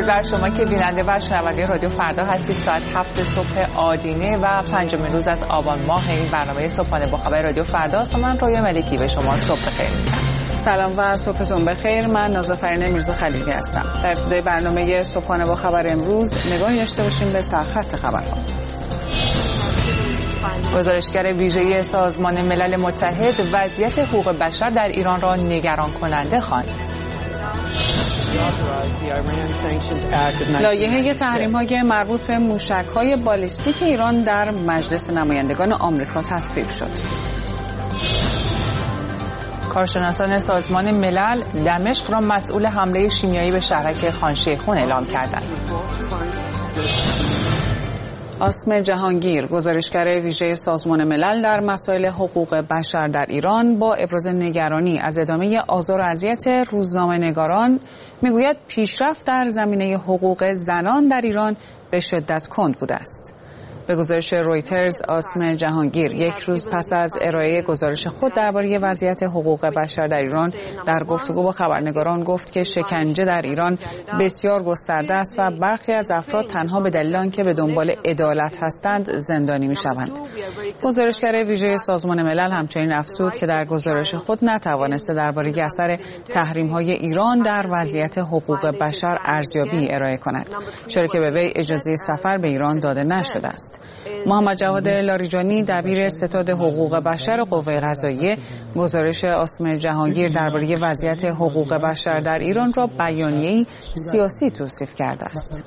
درود بر شما که بیننده و شنونده رادیو فردا هستید. ساعت 7 صبح آدینه و پنجمین روز از آبان ماه این برنامه صبحانه با خبر رادیو فردا است. من رویا ملکی به شما صبح بخیر میگم. سلام و صبحتون بخیر. من نازافرین میرزا خلیلی هستم. در ابتدای برنامه صبحانه با خبر امروز نگاهی داشته باشیم به سرخط خبرها. گزارشگر ویژه سازمان ملل متحد وضعیت حقوق بشر در ایران را نگران کننده خواند. لایحه تحریم‌های مربوط به موشک‌های بالیستیک ایران در مجلس نمایندگان آمریکا تصویب شد. کارشناسان سازمان ملل دمشق را مسئول حمله شیمیایی به شهرک خان شیخون اعلام کردند. آسم جهانگیر، گزارشگر ویژه سازمان ملل در مسائل حقوق بشر در ایران، با ابراز نگرانی از ادامه آزار و اذیت روزنامه‌نگاران میگوید پیشرفت در زمینه حقوق زنان در ایران به شدت کند بوده است. به گزارش رویترز، آسم جهانگیر یک روز پس از ارائه گزارش خود درباره وضعیت حقوق بشر در ایران در گفتگو با خبرنگاران گفت که شکنجه در ایران بسیار گسترده است و برخی از افراد تنها به دلیل آنکه به دنبال عدالت هستند زندانی می‌شوند. گزارشگر ویژه سازمان ملل همچنین افزود که در گزارش خود نتوانسته درباره اثر تحریم‌های ایران در وضعیت حقوق بشر ارزیابی ارائه کند، چرا که به وی اجازه سفر به ایران داده نشده است. محمد جواد لاریجانی، دبیر ستاد حقوق بشر قوه قضاییه، گزارش آسم جهانگیر درباره وضعیت حقوق بشر در ایران را بیانیه‌ای سیاسی توصیف کرده است.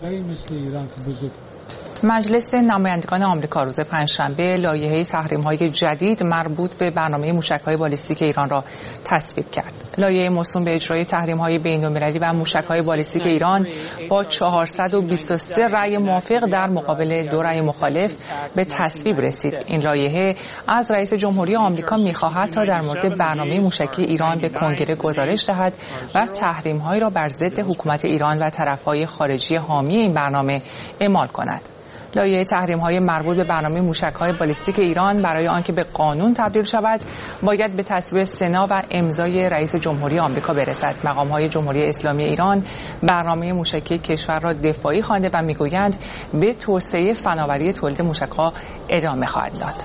مجلس نمایندگان آمریکا روز پنجشنبه لایحه تحریم‌های جدید مربوط به برنامه موشک‌های بالیستیک ایران را تصویب کرد. لایحه موسوم به اجرای تحریم‌های بین‌المللی و موشک‌های بالیستیک ایران با 423 رأی موافق در مقابل 2 رأی مخالف به تصویب رسید. این لایحه از رئیس جمهوری آمریکا می‌خواهد تا در مورد برنامه موشکی ایران به کنگره گزارش دهد و تحریم‌هایی را بر ضد حکومت ایران و طرف‌های خارجی حامی این برنامه اعمال کند. لایحه تحریم‌های مربوط به برنامه موشک‌های بالیستیک ایران برای آنکه به قانون تبدیل شود باید به تصویب سنا و امضای رئیس جمهوری آمریکا برسد. مقام‌های جمهوری اسلامی ایران برنامه موشکی کشور را دفاعی خوانده و می‌گویند به توسعه فناوری تولید موشک‌ها ادامه خواهد داد.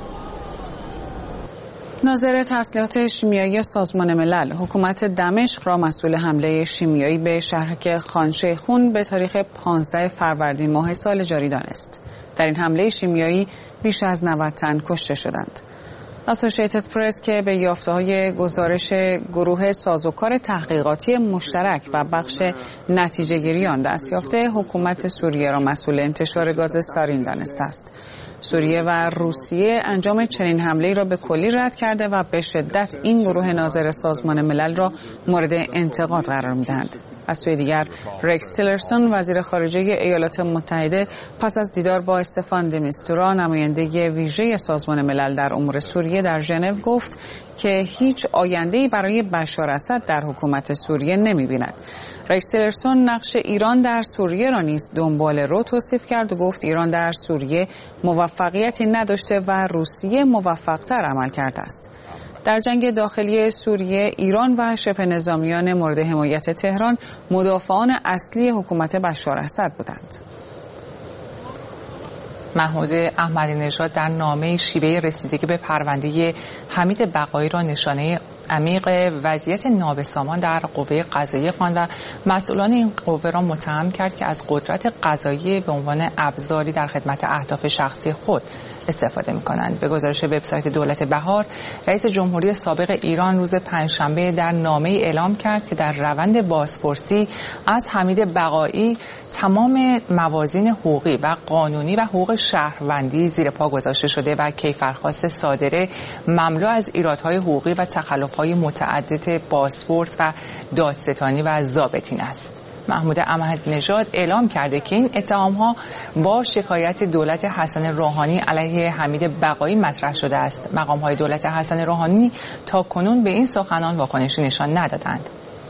ناظر تسلیحات شیمیایی سازمان ملل حکومت دمشق را مسئول حمله شیمیایی به شهرک خان شیخون به تاریخ 15 فروردین ماه سال جاری دانست. در این حمله شیمیایی بیش از 90 تن کشته شدند. اسوسییتد پرس که به یافته‌های گزارش گروه سازوکار تحقیقاتی مشترک و بخش نتیجه‌گیری آن دست یافته، حکومت سوریه را مسئول انتشار گاز سارین دانسته است. سوریه و روسیه انجام چنین حمله‌ای را به کلی رد کرده و به شدت این گروه ناظر سازمان ملل را مورد انتقاد قرار می‌دهند. از سوی دیگر رکس تیلرسون وزیر خارجه ایالات متحده پس از دیدار با استفان د میستورا نماینده ویژه سازمان ملل در امور سوریه در ژنو گفت که هیچ آینده‌ای برای بشار اسد در حکومت سوریه نمی‌بیند. رکس تیلرسون نقش ایران در سوریه را نیز دنبال رو توصیف کرد و گفت ایران در سوریه موفقیتی نداشته و روسیه موفق‌تر عمل کرده است. در جنگ داخلی سوریه ایران و شبه نظامیان مورد حمایت تهران مدافعان اصلی حکومت بشار اسد بودند. محمود احمدی نژاد در نامه شیوه رسیدگی به پرونده حمید بقایی را نشانه عمیق وضعیت نابسامان در قوه قضاییه خواند و مسئولان این قوه را متهم کرد که از قدرت قضاییه به عنوان ابزاری در خدمت اهداف شخصی خود استفاده می‌کنند. به گزارش وبسایت دولت بهار، رئیس جمهوری سابق ایران روز پنجشنبه در نامه‌ای اعلام کرد که در روند بازپرسی از حمید بقایی تمام موازین حقوقی و قانونی و حقوق شهروندی زیر پا گذاشته شده و کیفرخواست صادره مملو از ایرادهای حقوقی و تخلف‌های متعدد بازپرس و دادستانی و ضابطین است. محمود احمدی نژاد اعلام کرده که این اتهام‌ها با شکایت دولت حسن روحانی علیه حمید بقایی مطرح شده است. مقام‌های دولت حسن روحانی تاکنون به این سخنان واکنشی نشان ندادند.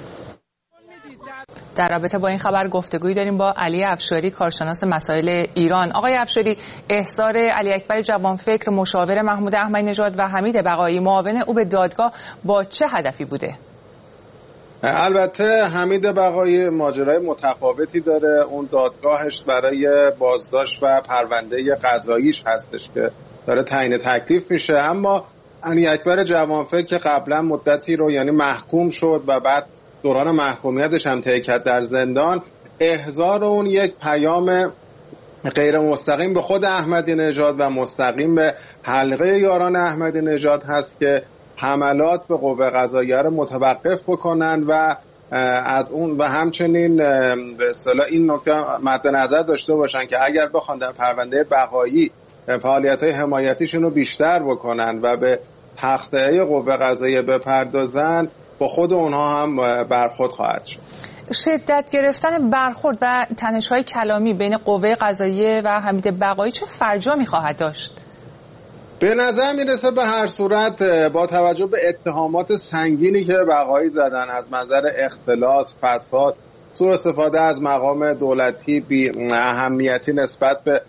در رابطه با این خبر گفتگویی داریم با علی افشاری، کارشناس مسائل ایران. آقای افشاری، احضار علی اکبر جوانفکر مشاور محمود احمدی نژاد و حمید بقایی معاون او به دادگاه با چه هدفی بوده؟ البته حمید بقایی ماجرای متفاوتی داره. اون دادگاهش برای بازداشت و پرونده قضاییش هستش که داره تعیین تکلیف میشه، اما علی اکبر جوانفکر که قبلا مدتی رو یعنی محکوم شد و بعد دوران محکومیتش هم طی کرد در زندان، احضار اون یک پیام غیر مستقیم به خود احمدی نژاد و مستقیم به حلقه یاران احمدی نژاد هست که حملات به قوه قضاییه رو متوقف بکنن و از اون و همچنین به اصطلاح این نکته مد نظر داشته باشن که اگر بخوان در پرونده بقایی فعالیت‌های حمایتیشون رو بیشتر بکنن و به تخته قوه قضاییه بپردازن، با خود اونها هم برخورد خواهد شد. شدت گرفتن برخورد و تنش‌های کلامی بین قوه قضاییه و حمید بقایی چه فرجامی خواهد داشت؟ به نظر میرسه به هر صورت با توجه به اتهامات سنگینی که بقایی زدن از منظر اختلاس، فساد، سوء استفاده از مقام دولتی، بی اهمیتی نسبت به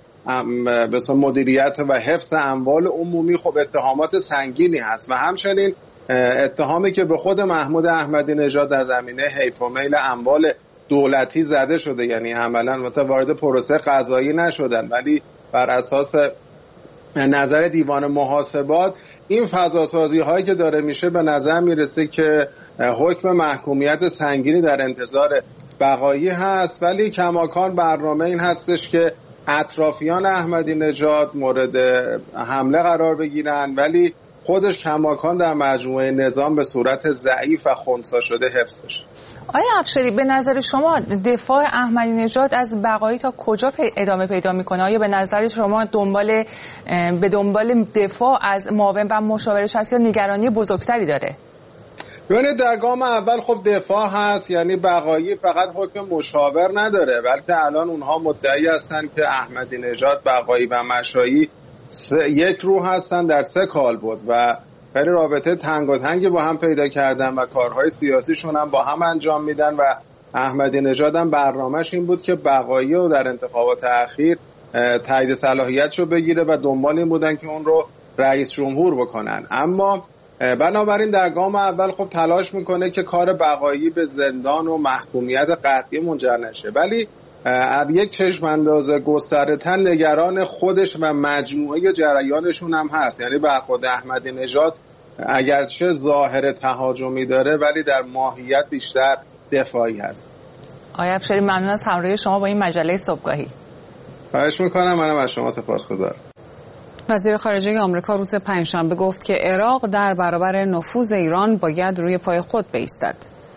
مدیریت و حفظ اموال عمومی، خب اتهامات سنگینی هست و همچنین اتهامی که به خود محمود احمدی نژاد در زمینه حیف و میل اموال دولتی زده شده، یعنی عملاً وارد پروسه قضایی نشدن ولی بر اساس نظر دیوان محاسبات این فضاسازی هایی که داره میشه به نظر میرسه که حکم محکومیت سنگینی در انتظار بقایی هست، ولی کماکان برنامه این هستش که اطرافیان احمدی نژاد مورد حمله قرار بگیرن ولی خودش کماکان در مجموعه نظام به صورت ضعیف و خنثی شده حفظ بشه. آیا افشاری به نظر شما دفاع احمدی نژاد از بقایی تا کجا ادامه پیدا میکنه؟ آیا به نظر شما به دنبال دفاع از معاون و مشاورش هست یا نگرانی بزرگتری داره؟ ببینید در گام اول خب دفاع هست، یعنی بقایی فقط حکم مشاور نداره بلکه الان اونها مدعی هستن که احمدی نژاد، بقایی و مشایی یک روح هستن در سه کالبد و خیلی رابطه تنگاتنگی با هم پیدا کردن و کارهای سیاسیشون هم با هم انجام میدن و احمدی نژاد هم برنامه‌اش این بود که بقایی رو در انتخابات اخیر تایید صلاحیتشو بگیره و دنبال این بودن که اون رو رئیس جمهور بکنن. اما بنابراین در گام اول خب تلاش میکنه که کار بقایی به زندان و محکومیت قطعی منجر نشه، ولی یک چشم انداز گستره‌تر نگران خودش و مجموعه جریانشون هم هست. یعنی برخورد احمدی نژاد اگرچه ظاهر تهاجمی داره ولی در ماهیت بیشتر دفاعی هست. آقای افشاری ممنون از همراهی شما با این مجله صبحگاهی. خواهش میکنم، منم از شما سپاسگزارم. وزیر خارجه آمریکا روز پنجشنبه گفت که عراق در برابر نفوذ ایران باید روی پای خود بایستد.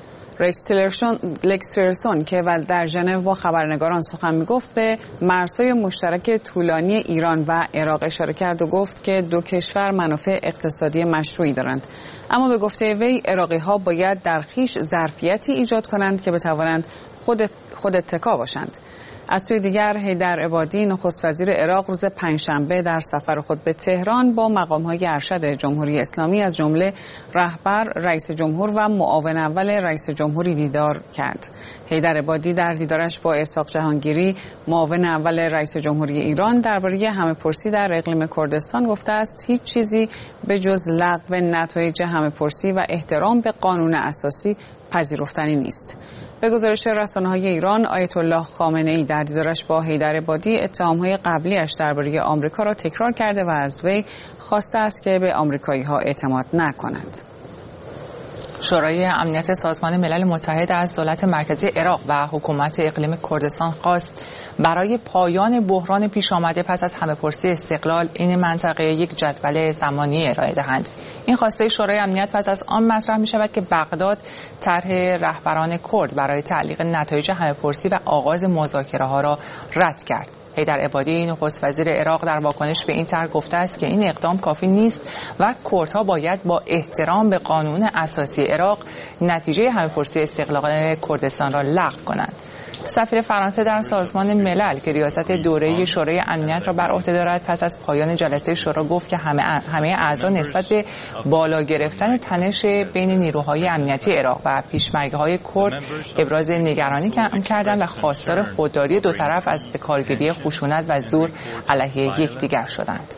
رکس تیلرسون که در ژنو با خبرنگاران سخن میگفت به مرزهای مشترک طولانی ایران و عراق اشاره کرد و گفت که دو کشور منافع اقتصادی مشروعی دارند، اما به گفته وی عراقی‌ها باید در خویش ظرفیتی ایجاد کنند که بتوانند خود اتکا باشند. از سوی دیگر حیدر عبادی نخست وزیر عراق روز پنجشنبه در سفر خود به تهران با مقام‌های ارشد جمهوری اسلامی از جمله رهبر، رئیس جمهور و معاون اول رئیس جمهوری دیدار کرد. حیدر عبادی در دیدارش با اسحاق جهانگیری معاون اول رئیس جمهوری ایران درباره همه‌پرسی در اقلیم کردستان گفته است هیچ چیزی به جز لغو نتایج همه‌پرسی و احترام به قانون اساسی پذیرفتنی نیست. به گزارش رسانه‌های ایران، آیت الله خامنه‌ای در دیدارش با حیدر عبادی اتهام‌های قبلی‌اش درباره آمریکا را تکرار کرده و از وی خواسته است که به آمریکایی‌ها اعتماد نکنند. شورای امنیت سازمان ملل متحد از دولت مرکزی عراق و حکومت اقلیم کردستان خواست برای پایان بحران پیش آمده پس از همه‌پرسی استقلال این منطقه یک جدول زمانی ارائه دهند. این خواسته شورای امنیت پس از آن مطرح می شود که بغداد طرح رهبران کرد برای تعلیق نتایج همه‌پرسی و آغاز مذاکره‌ها را رد کرد. حیدر عبادی نخست وزیر عراق در واکنش به این طرح گفته است که این اقدام کافی نیست و کردها باید با احترام به قانون اساسی عراق نتیجه همه‌پرسی استقلال کردستان را لغو کنند. سفیر فرانسه در سازمان ملل که ریاست دوره شورای امنیت را بر عهده دارد پس از پایان جلسه شورا گفت که همه اعضا نسبت به بالا گرفتن تنش بین نیروهای امنیتی عراق و پیشمرگه‌های کرد ابراز نگرانی کردند و خواستار خودداری دو طرف از کارگیری خشونت و زور علیه یکدیگر شدند.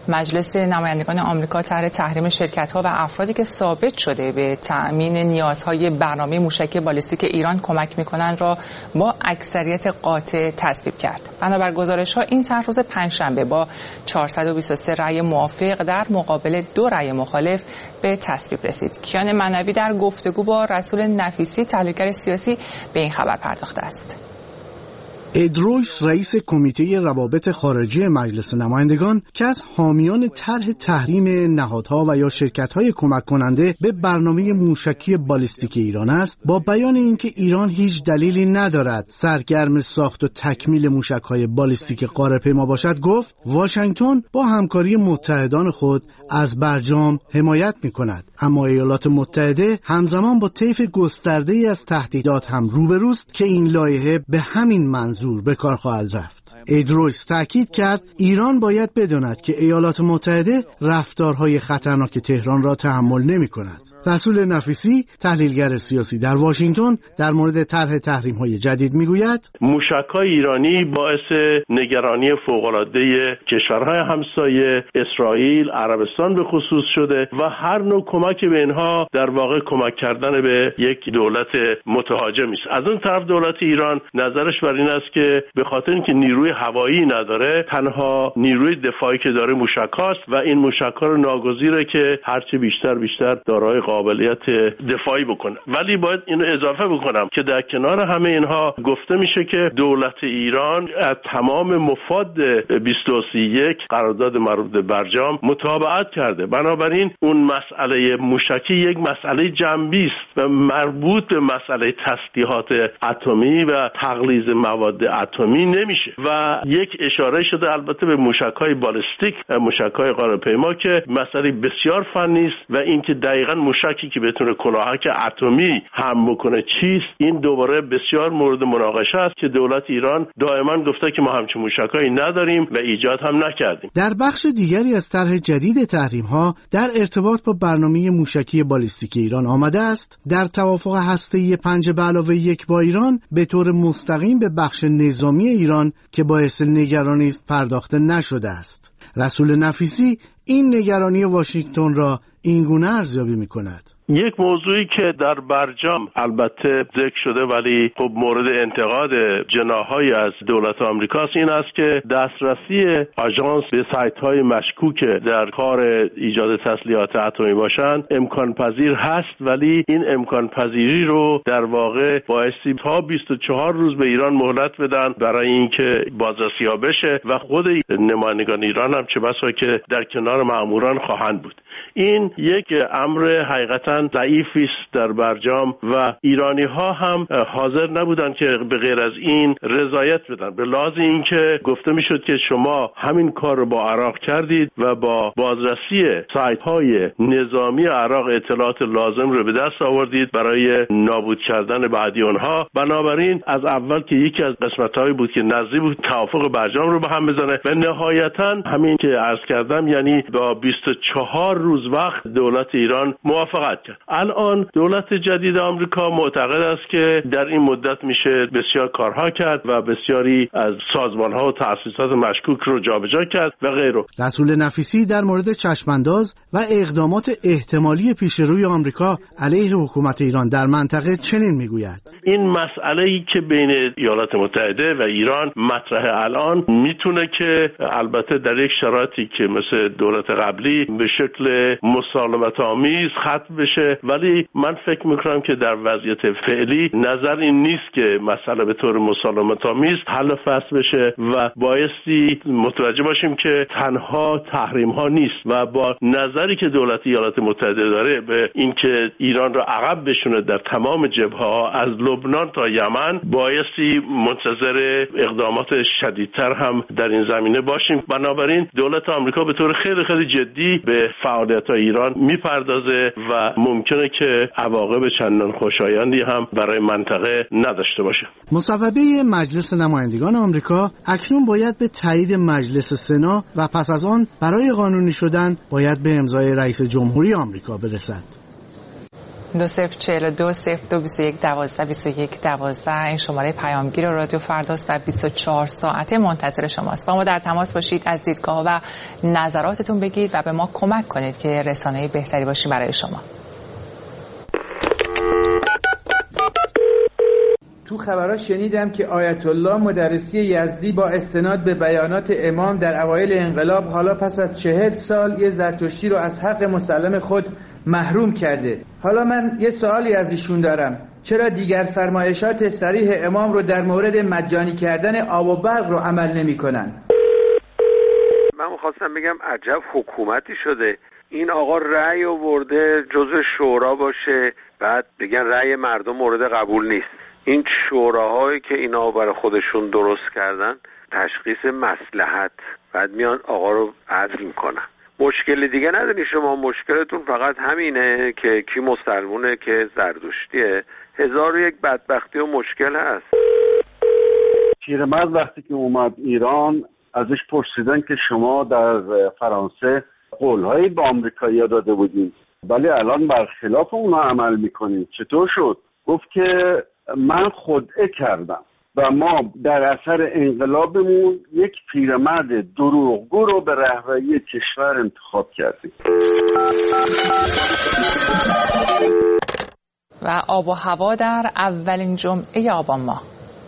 مجلس نمایندگان آمریکا طرح تحریم شرکت‌ها و افرادی که ثابت شده به تأمین نیازهای برنامه موشکی بالستیک ایران کمک می‌کنند را با اکثریت قاطع تصویب کرد. بنابر گزارش‌ها این طرح روز پنجشنبه با 423 رأی موافق در مقابل 2 رأی مخالف به تصویب رسید. کیان منوی در گفتگو با رسول نفیسی تحلیلگر سیاسی به این خبر پرداخته است. اد رویس رئیس کمیته روابط خارجی مجلس نمایندگان که از حامیان طرح تحریم نهادها و یا شرکت‌های کمک کننده به برنامه موشکی بالستیک ایران است، با بیان اینکه ایران هیچ دلیلی ندارد سرگرم ساخت و تکمیل موشک‌های بالستیک غاره‌پیما باشد، گفت واشنگتن با همکاری متحدان خود از برجام حمایت می‌کند، اما ایالات متحده همزمان با طیف گسترده‌ای از تهدیدات هم روبروست که این لایحه به همین منظور به کار خواهد رفت. اد رویس تاکید کرد ایران باید بداند که ایالات متحده رفتارهای خطرناک تهران را تحمل نمی‌کند. رسول نفیسی تحلیلگر سیاسی در واشنگتن در مورد طرح تحریم‌های جدید میگوید موشک‌های ایرانی باعث نگرانی فوق‌العاده کشورهای همسایه اسرائیل، عربستان به خصوص شده و هر نوع کمک به اینها در واقع کمک کردن به یک دولت متهاجمی است. از اون طرف دولت ایران نظرش بر این است که به خاطر اینکه نیروی هوایی نداره، تنها نیروی دفاعی که داره موشک‌هاست و این موشک‌ها رو ناگزیره که هرچه بیشتر دارای قابلیت دفاعی بکنه. ولی باید اینو اضافه بکنم که در کنار همه اینها گفته میشه که دولت ایران از تمام مفاد 231 قرارداد مربوط به برجام مطابقت کرده. بنابراین اون مسئله موشکی یک مسئله جنبی است و مربوط به مسئله تسلیحات اتمی و تقلیظ مواد اتمی نمیشه. و یک اشاره شده البته به موشک‌های بالستیک، موشک‌های غاره‌پیما که مسئله بسیار فنی است و اینکه دقیقاً موشکی که بتونه کلاهک اتمی هم بکنه چیست، این دوباره بسیار مورد مناقشه است که دولت ایران دائما گفته که ما همچین موشکایی نداریم و ایجاد هم نکردیم. در بخش دیگری از طرح جدید تحریم‌ها در ارتباط با برنامه موشکی بالستیک ایران آمده است در توافق هسته‌ای 5+1 با ایران به طور مستقیم به بخش نظامی ایران که باعث نگرانی است پرداخته نشده است. رسول نفیسی این نگرانی واشنگتن را اینگونه ارزیابی می‌کند. یک موضوعی که در برجام البته ذکر شده ولی خب مورد انتقاد جناح‌های از دولت آمریکا این است که دسترسی آژانس به سایت‌های مشکوک در کار ایجاد تسلیحات اتمی باشند امکان پذیر هست، ولی این امکان پذیری رو در واقع بایستی تا 24 روز به ایران مهلت بدن برای اینکه بازرسی‌ها بشه و خود نمایندگان ایران هم چه بسا که در کنار مأموران خواهند بود. این یک امر حقیقتا ضعیفی است در برجام و ایرانی ها هم حاضر نبودن که به غیر از این رضایت بدن، به لحاظ اینکه گفته میشد که شما همین کار رو با عراق کردید و با بازرسی سایت های نظامی عراق اطلاعات لازم رو به دست آوردید برای نابود کردن بعدی اونها. بنابراین از اول که یکی از قسمت‌هایی بود که نزدیک بود توافق برجام رو به هم بزنه و نهایتا همین که عرض کردم، یعنی با 24 روز وقت دولت ایران موافقت کرد. الان دولت جدید آمریکا معتقد است که در این مدت میشه بسیار کارها کرد و بسیاری از سازمان‌ها و تأسیسات مشکوک رو جابجا کرد و غیره. رسول نفیسی در مورد چشمانداز و اقدامات احتمالی پیش روی آمریکا علیه حکومت ایران در منطقه چنین میگوید: این مسئله‌ای که بین ایالات متحده و ایران مطرح الان میتونه که البته در یک شرایطی که مثل دولت قبلی به شکل مسالمت‌آمیز ختم بشه، ولی من فکر میکنم که در وضعیت فعلی نظر این نیست که مسئله به طور مسالمت‌آمیز حل و فصل بشه و بایستی متوجه باشیم که تنها تحریم ها نیست و با نظری که دولت ایالات متحده داره به اینکه ایران را عقب بشونه در تمام جبهه‌ها از لبنان تا یمن، بایستی منتظر اقدامات شدیدتر هم در این زمینه باشیم. بنابراین دولت آمریکا به طور خیلی خیلی جدی به فعالیت‌های ایران میپردازه و ممکنه که عواقب چندان خوشایندی هم برای منطقه نداشته باشه. مصوبه مجلس نمایندگان آمریکا اکنون باید به تایید مجلس سنا و پس از آن برای قانونی شدن باید به امضای رئیس جمهوری آمریکا برسد. 2042 0221 12 21 12 این شماره پیامگیر رادیو فرداست و 24 ساعته منتظر شماست. با ما در تماس باشید، از دیدگاه و نظراتتون بگید و به ما کمک کنید که رسانه بهتری باشیم برای شما. تو خبرها شنیدم که آیت الله مدرسی یزدی با استناد به بیانات امام در اوایل انقلاب حالا پس از 40 سال یه زرتشتی رو از حق مسلم خود محروم کرده. حالا من یه سوالی از ایشون دارم، چرا دیگر فرمایشات صریح امام رو در مورد مجانی کردن آب و برق رو عمل نمی کنن؟ من می‌خواستم بگم عجب حکومتی شده این آقا رأی آورده جزء شورا باشه، بعد بگن رأی مردم مورد قبول نیست. این شوراهایی که اینا برای خودشون درست کردن تشخیص مصلحت، بعد میان آقا رو عزل میکنن. مشکل دیگه نداری شما، مشکلتون فقط همینه که کی مسلمونه که زردشتیه. 1001 بدبختی و مشکل هست. پیرمرد وقتی که اومد ایران ازش پرسیدن که شما در فرانسه قولهایی به آمریکایی‌ها داده بودین ولی الان برخلاف اونا عمل میکنید، چطور شد؟ گفت که من خدعه کردم و ما در اثر انقلابمون یک پیرمرد دروغگو رو به رهبری کشور انتخاب کردیم. و آب و هوا در اولین جمعه آبان ماه.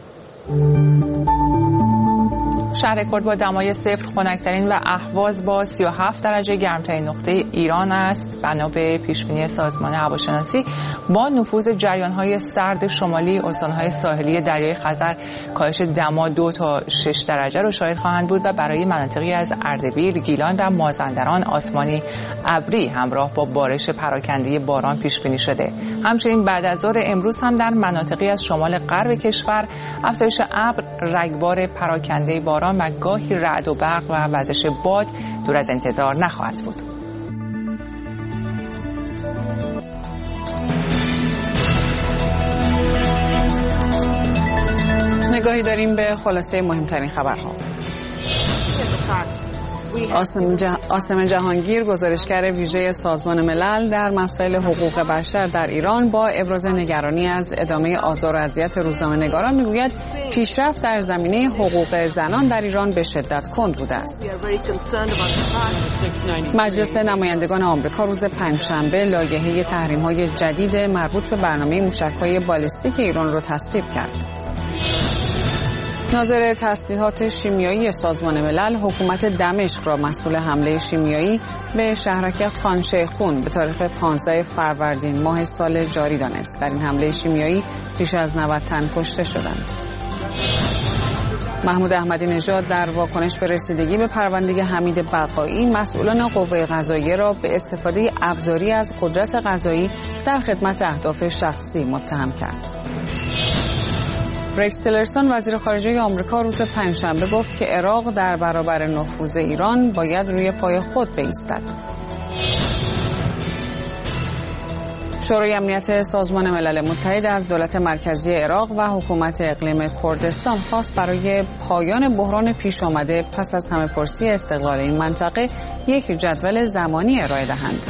شهر کرد با دمای صفر خنک‌ترین و اهواز با 37 درجه گرمترین نقطه ایران است. بنا به پیشبینی سازمان هواشناسی با نفوذ جریان‌های سرد شمالی استان‌های ساحلی دریای خزر کاهش دما 2 تا 6 درجه را شاهد خواهند بود و برای مناطقی از اردبیل، گیلان و مازندران آسمانی ابری همراه با بارش پراکنده باران پیشبینی شده. همچنین بعد از ظهر امروز هم در مناطقی از شمال غرب کشور افزایش ابر، رگبار پراکنده باران و گاهی رعد و برق و وزش باد دور از انتظار نخواهد بود. نگاهی داریم به خلاصه مهمترین خبرها. آسم جهانگیر، گزارشگر ویژه سازمان ملل در مسائل حقوق بشر در ایران، با ابراز نگرانی از ادامه آزار و اذیت روزنامه‌نگاران میگوید پیشرفت در زمینه حقوق زنان در ایران به شدت کند بوده است. مجلس نمایندگان آمریکا روز پنجشنبه لایحه تحریم‌های جدید مربوط به برنامه موشک‌های بالستیک ایران را تصویب کرد. ناظر تسلیحات شیمیایی سازمان ملل حکومت دمشق را مسئول حمله شیمیایی به شهرک خان شیخون به تاریخ 15 فروردین ماه سال جاری دانست. در این حمله شیمیایی بیش از 90 تن کشته شدند. محمود احمدی نژاد در واکنش به رسیدگی به پرونده حمید بقایی مسئولان قوه قضاییه را به استفاده ابزاری از قدرت قضایی در خدمت اهداف شخصی متهم کرد. رکس تیلرسون وزیر خارجه آمریکا روز پنجشنبه گفت که عراق در برابر نفوذ ایران باید روی پای خود بایستد. شورای امنیت سازمان ملل متحد از دولت مرکزی عراق و حکومت اقلیم کردستان خواست برای پایان بحران پیش آمده پس از همه‌پرسی استقلال این منطقه یک جدول زمانی ارائه دهند.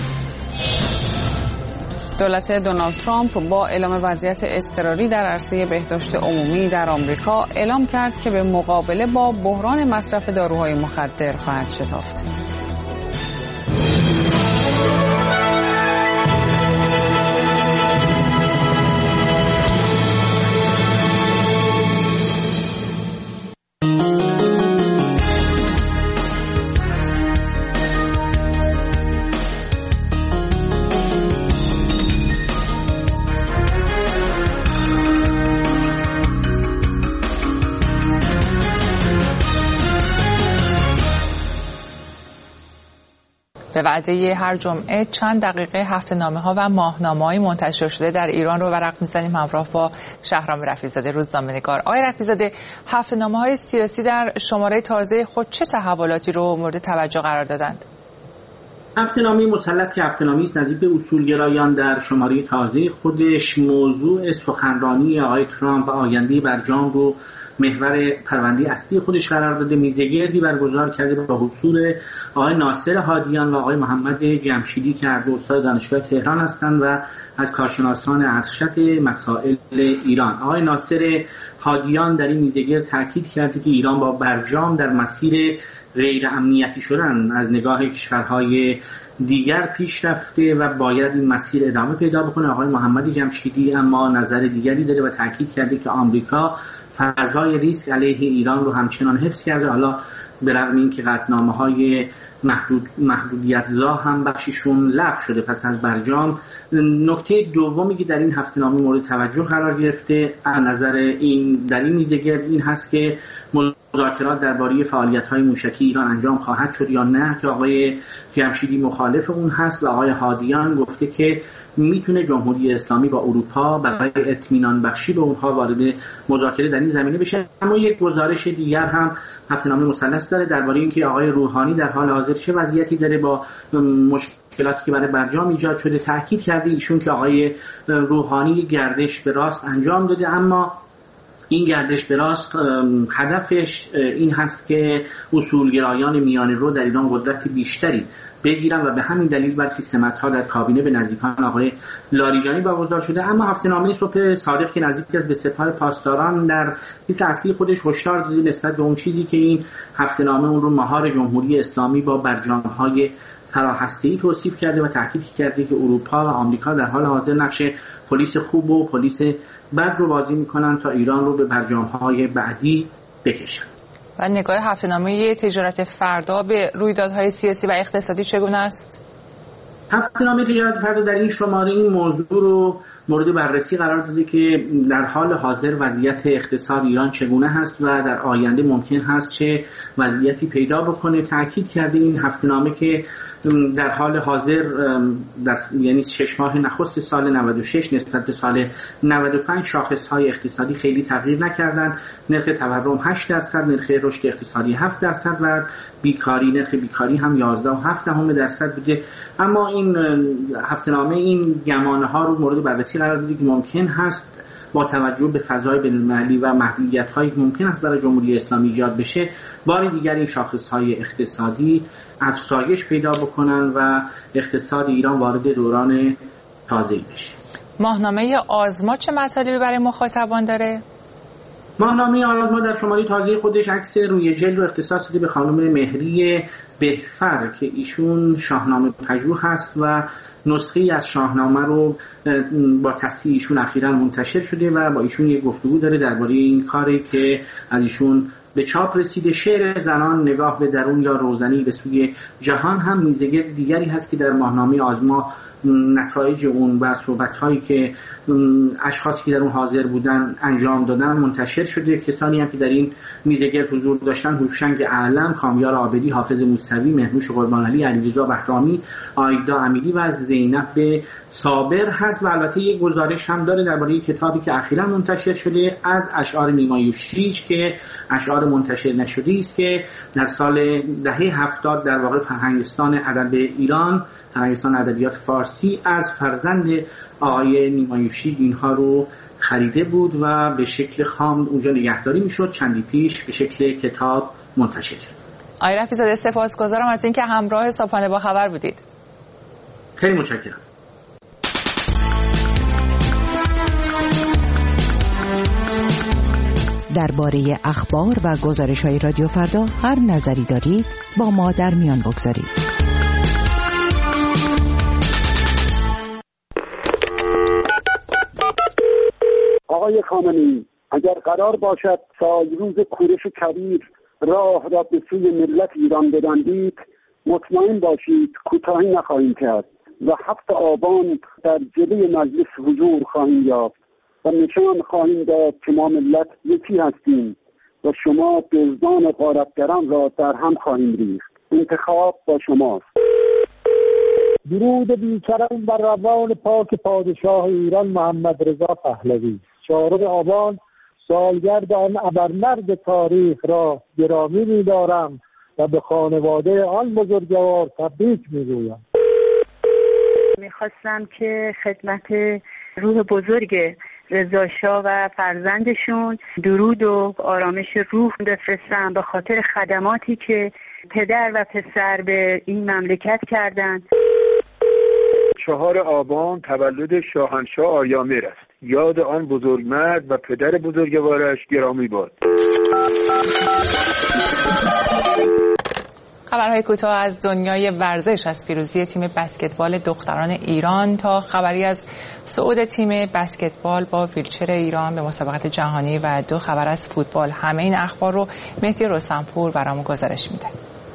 دولت دونالد ترامپ با اعلام وضعیت اضطراری در عرصه بهداشت عمومی در آمریکا اعلام کرد که به مقابله با بحران مصرف داروهای مخدر خواهد شتافت. به وعده هر جمعه چند دقیقه هفته‌نامه‌ها و ماهنامه‌های منتشر شده در ایران رو ورق می‌زنیم همراه با شهرام رفیع‌زاده روزنامه‌نگار. آقای رفیع‌زاده، هفته‌نامه‌های سیاسی در شماره تازه خود چه تحولاتی رو مورد توجه قرار دادند؟ هفته‌نامه مثلث که هفته‌نامه‌ای است نزدیک به اصولگرایان در شماره تازه خودش موضوع سخنرانی آقای ترامپ و آینده برجام رو محور پرونده اصلی خودش قرار داده. میزگردی برگزار کرده با حضور آقای ناصر هادیان و آقای محمد جمشیدی که هر دو استاد دانشگاه تهران هستند و از کارشناسان ارشد مسائل ایران. آقای ناصر هادیان در این میزگرد تاکید کرده که ایران با برجام در مسیر غیر امنیتی شدن از نگاه کشورهای دیگر پیش رفته و باید این مسیر ادامه پیدا بکنه. آقای محمد جمشیدی اما نظر دیگری داره و تاکید کرده که آمریکا فضای ریسک علیه ایران رو همچنان حفظ کرده، حالا به رغم اینکه قطعنامه‌های محدودیت‌زا هم بخششون لغو شده پس از برجام. نکته دومی که در این هفته‌نامه مورد توجه قرار گرفته از نظر در این میزگرد این هست که مذاکرات درباره فعالیت‌های موشکی ایران انجام خواهد شد یا نه، که آقای جمشیدی مخالف اون هست و آقای هادیان گفته که میتونه جمهوری اسلامی با اروپا برای اطمینان بخشی به اونها وارد مذاکره در این زمینه بشه. اما یک گزارش دیگر هم هفته‌نامه مثلث داره درباره اینکه آقای روحانی در حال حاضر چه وضعیتی داره با مشکلاتی که برای برجام ایجاد شده. تاکید کرده ایشون که آقای روحانی گردش به راست انجام داده، اما این گردش به راست هدفش این هست که اصولگرایان میانه رو در ایران قدرت بیشتری بگیرن و به همین دلیل برخی سمت‌ها در کابینه به نزدیکان آقای لاریجانی برگزار شده. اما هفته‌نامه صبح صادق که نزدیک است به سپاه پاسداران در لیست اصلی خودش هشدار داده نسبت به اون چیزی که این هفته‌نامه اون رو مهار جمهوری اسلامی با برجام‌های فراهسته‌ای توصیف کرده و تاکید کرده که اروپا و آمریکا در حال حاضر نقش پلیس خوب و پلیس بد رو بازی می‌کنن تا ایران رو به برجام‌های بعدی بکشن. و نگاه هفته‌نامه تجارت فردا به رویدادهای سیاسی و اقتصادی چگونه است؟ هفته‌نامه تجارت فردا در این شماره این موضوع رو مورد بررسی قرار داده که در حال حاضر وضعیت اقتصاد ایران چگونه هست و در آینده ممکن هست چه وضعیتی پیدا بکنه. تاکید کرده این هفته‌نامه که در حال حاضر یعنی 6 ماه نخست سال 96 نسبت به سال 95 شاخص‌های اقتصادی خیلی تغییر نکردند. نرخ تورم 8%، نرخ رشد اقتصادی 7% و نرخ بیکاری هم 11.7% بوده. اما این هفته‌نامه این گمانه‌ها رو مورد بررسی قرار داده که ممکن هست با توجه به فضای بین‌المللی و محدودیت‌هایی که ممکن است برای جمهوری اسلامی ایجاد بشه بار دیگر این شاخص‌های اقتصادی افزایش پیدا بکنن و اقتصاد ایران وارد دوران تازه‌ای بشه. ماهنامه آزما چه مطالبی برای مخاطبان داره؟ ماهنامه آزما در شماره تازه خودش عکس روی جلد رو اختصاص داده به خانم مهری بهفر که ایشون شاهنامه پژوه هست و نسخه‌ای از شاهنامه رو با تصحیح ایشون اخیراً منتشر شده و با ایشون یک گفتگو داره درباره این کاری که از ایشون به چاپ رسیده. شعر زنان، نگاه به درون یا روزنی به سوی جهان هم میزگرد دیگری هست که در ماهنامه آزما نتایج اون و صحبت‌هایی که اشخاصی که در اون حاضر بودن انجام دادن منتشر شده. کسانی هم که در این میزگرد حضور داشتن هوشنگ اعلم، کامیار عابدی، حافظ موسوی، مهنوش قربانعلی، علیرضا بهرامی، آیدا امیری و زینب صابر هست. و البته یک گزارش هم داره درباره کتابی که اخیراً منتشر شده از اشعار نیما یوشیج که اشعار منتشر نشده است که در سال دهه 70 در واقع فرهنگستان ادب ایران، فرهنگستان ادبیات فارسی از فرزند آقای نیما یوشیج اینها رو خریده بود و به شکل خام اونجا نگهداری میشد. چندی پیش به شکل کتاب منتشر شد. آقای رفیع‌زاده سپاسگزارم از اینکه همراه صبحانه با خبر بودید. خیلی متشکرم. درباره اخبار و گزارش‌های رادیو فردا هر نظری دارید با ما در میان بگذارید. آقای خامنه‌ای، اگر قرار باشد سالروز کوروش کبیر راه را به سوی ملت ایران ببندید، مطمئن باشید کوتاهی نخواهیم کرد و 7 آبان در جلوی مجلس حضور خواهیم یافت و نشان خواهیم داد که ما ملت یکی هستیم و شما دزدان غارتگران را در هم خواهیم ریخت. انتخاب با شماست. درود بیکران بر روان پاک پادشاه ایران محمد رضا پهلوی. 4 آبان سالگرد آن ابرمرد تاریخ را گرامی می‌دارم و به خانواده آن بزرگوار تبریک می‌گویم. میخواستم که خدمت روح بزرگ رضا شاه و فرزندشون درود و آرامش روح بفرستم به خاطر خدماتی که پدر و پسر به این مملکت کردند. 4 آبان تولد شاهنشاه آریامر است. یاد آن بزرگمرد و پدر بزرگوارش گرامی باد. خبرهای کوتاه از دنیای ورزش، از پیروزی تیم بسکتبال دختران ایران تا خبری از صعود تیم بسکتبال با ویلچر ایران به مسابقات جهانی و 2 خبر از فوتبال. همه این اخبار رو مهدی رستمپور برامون گزارش میده.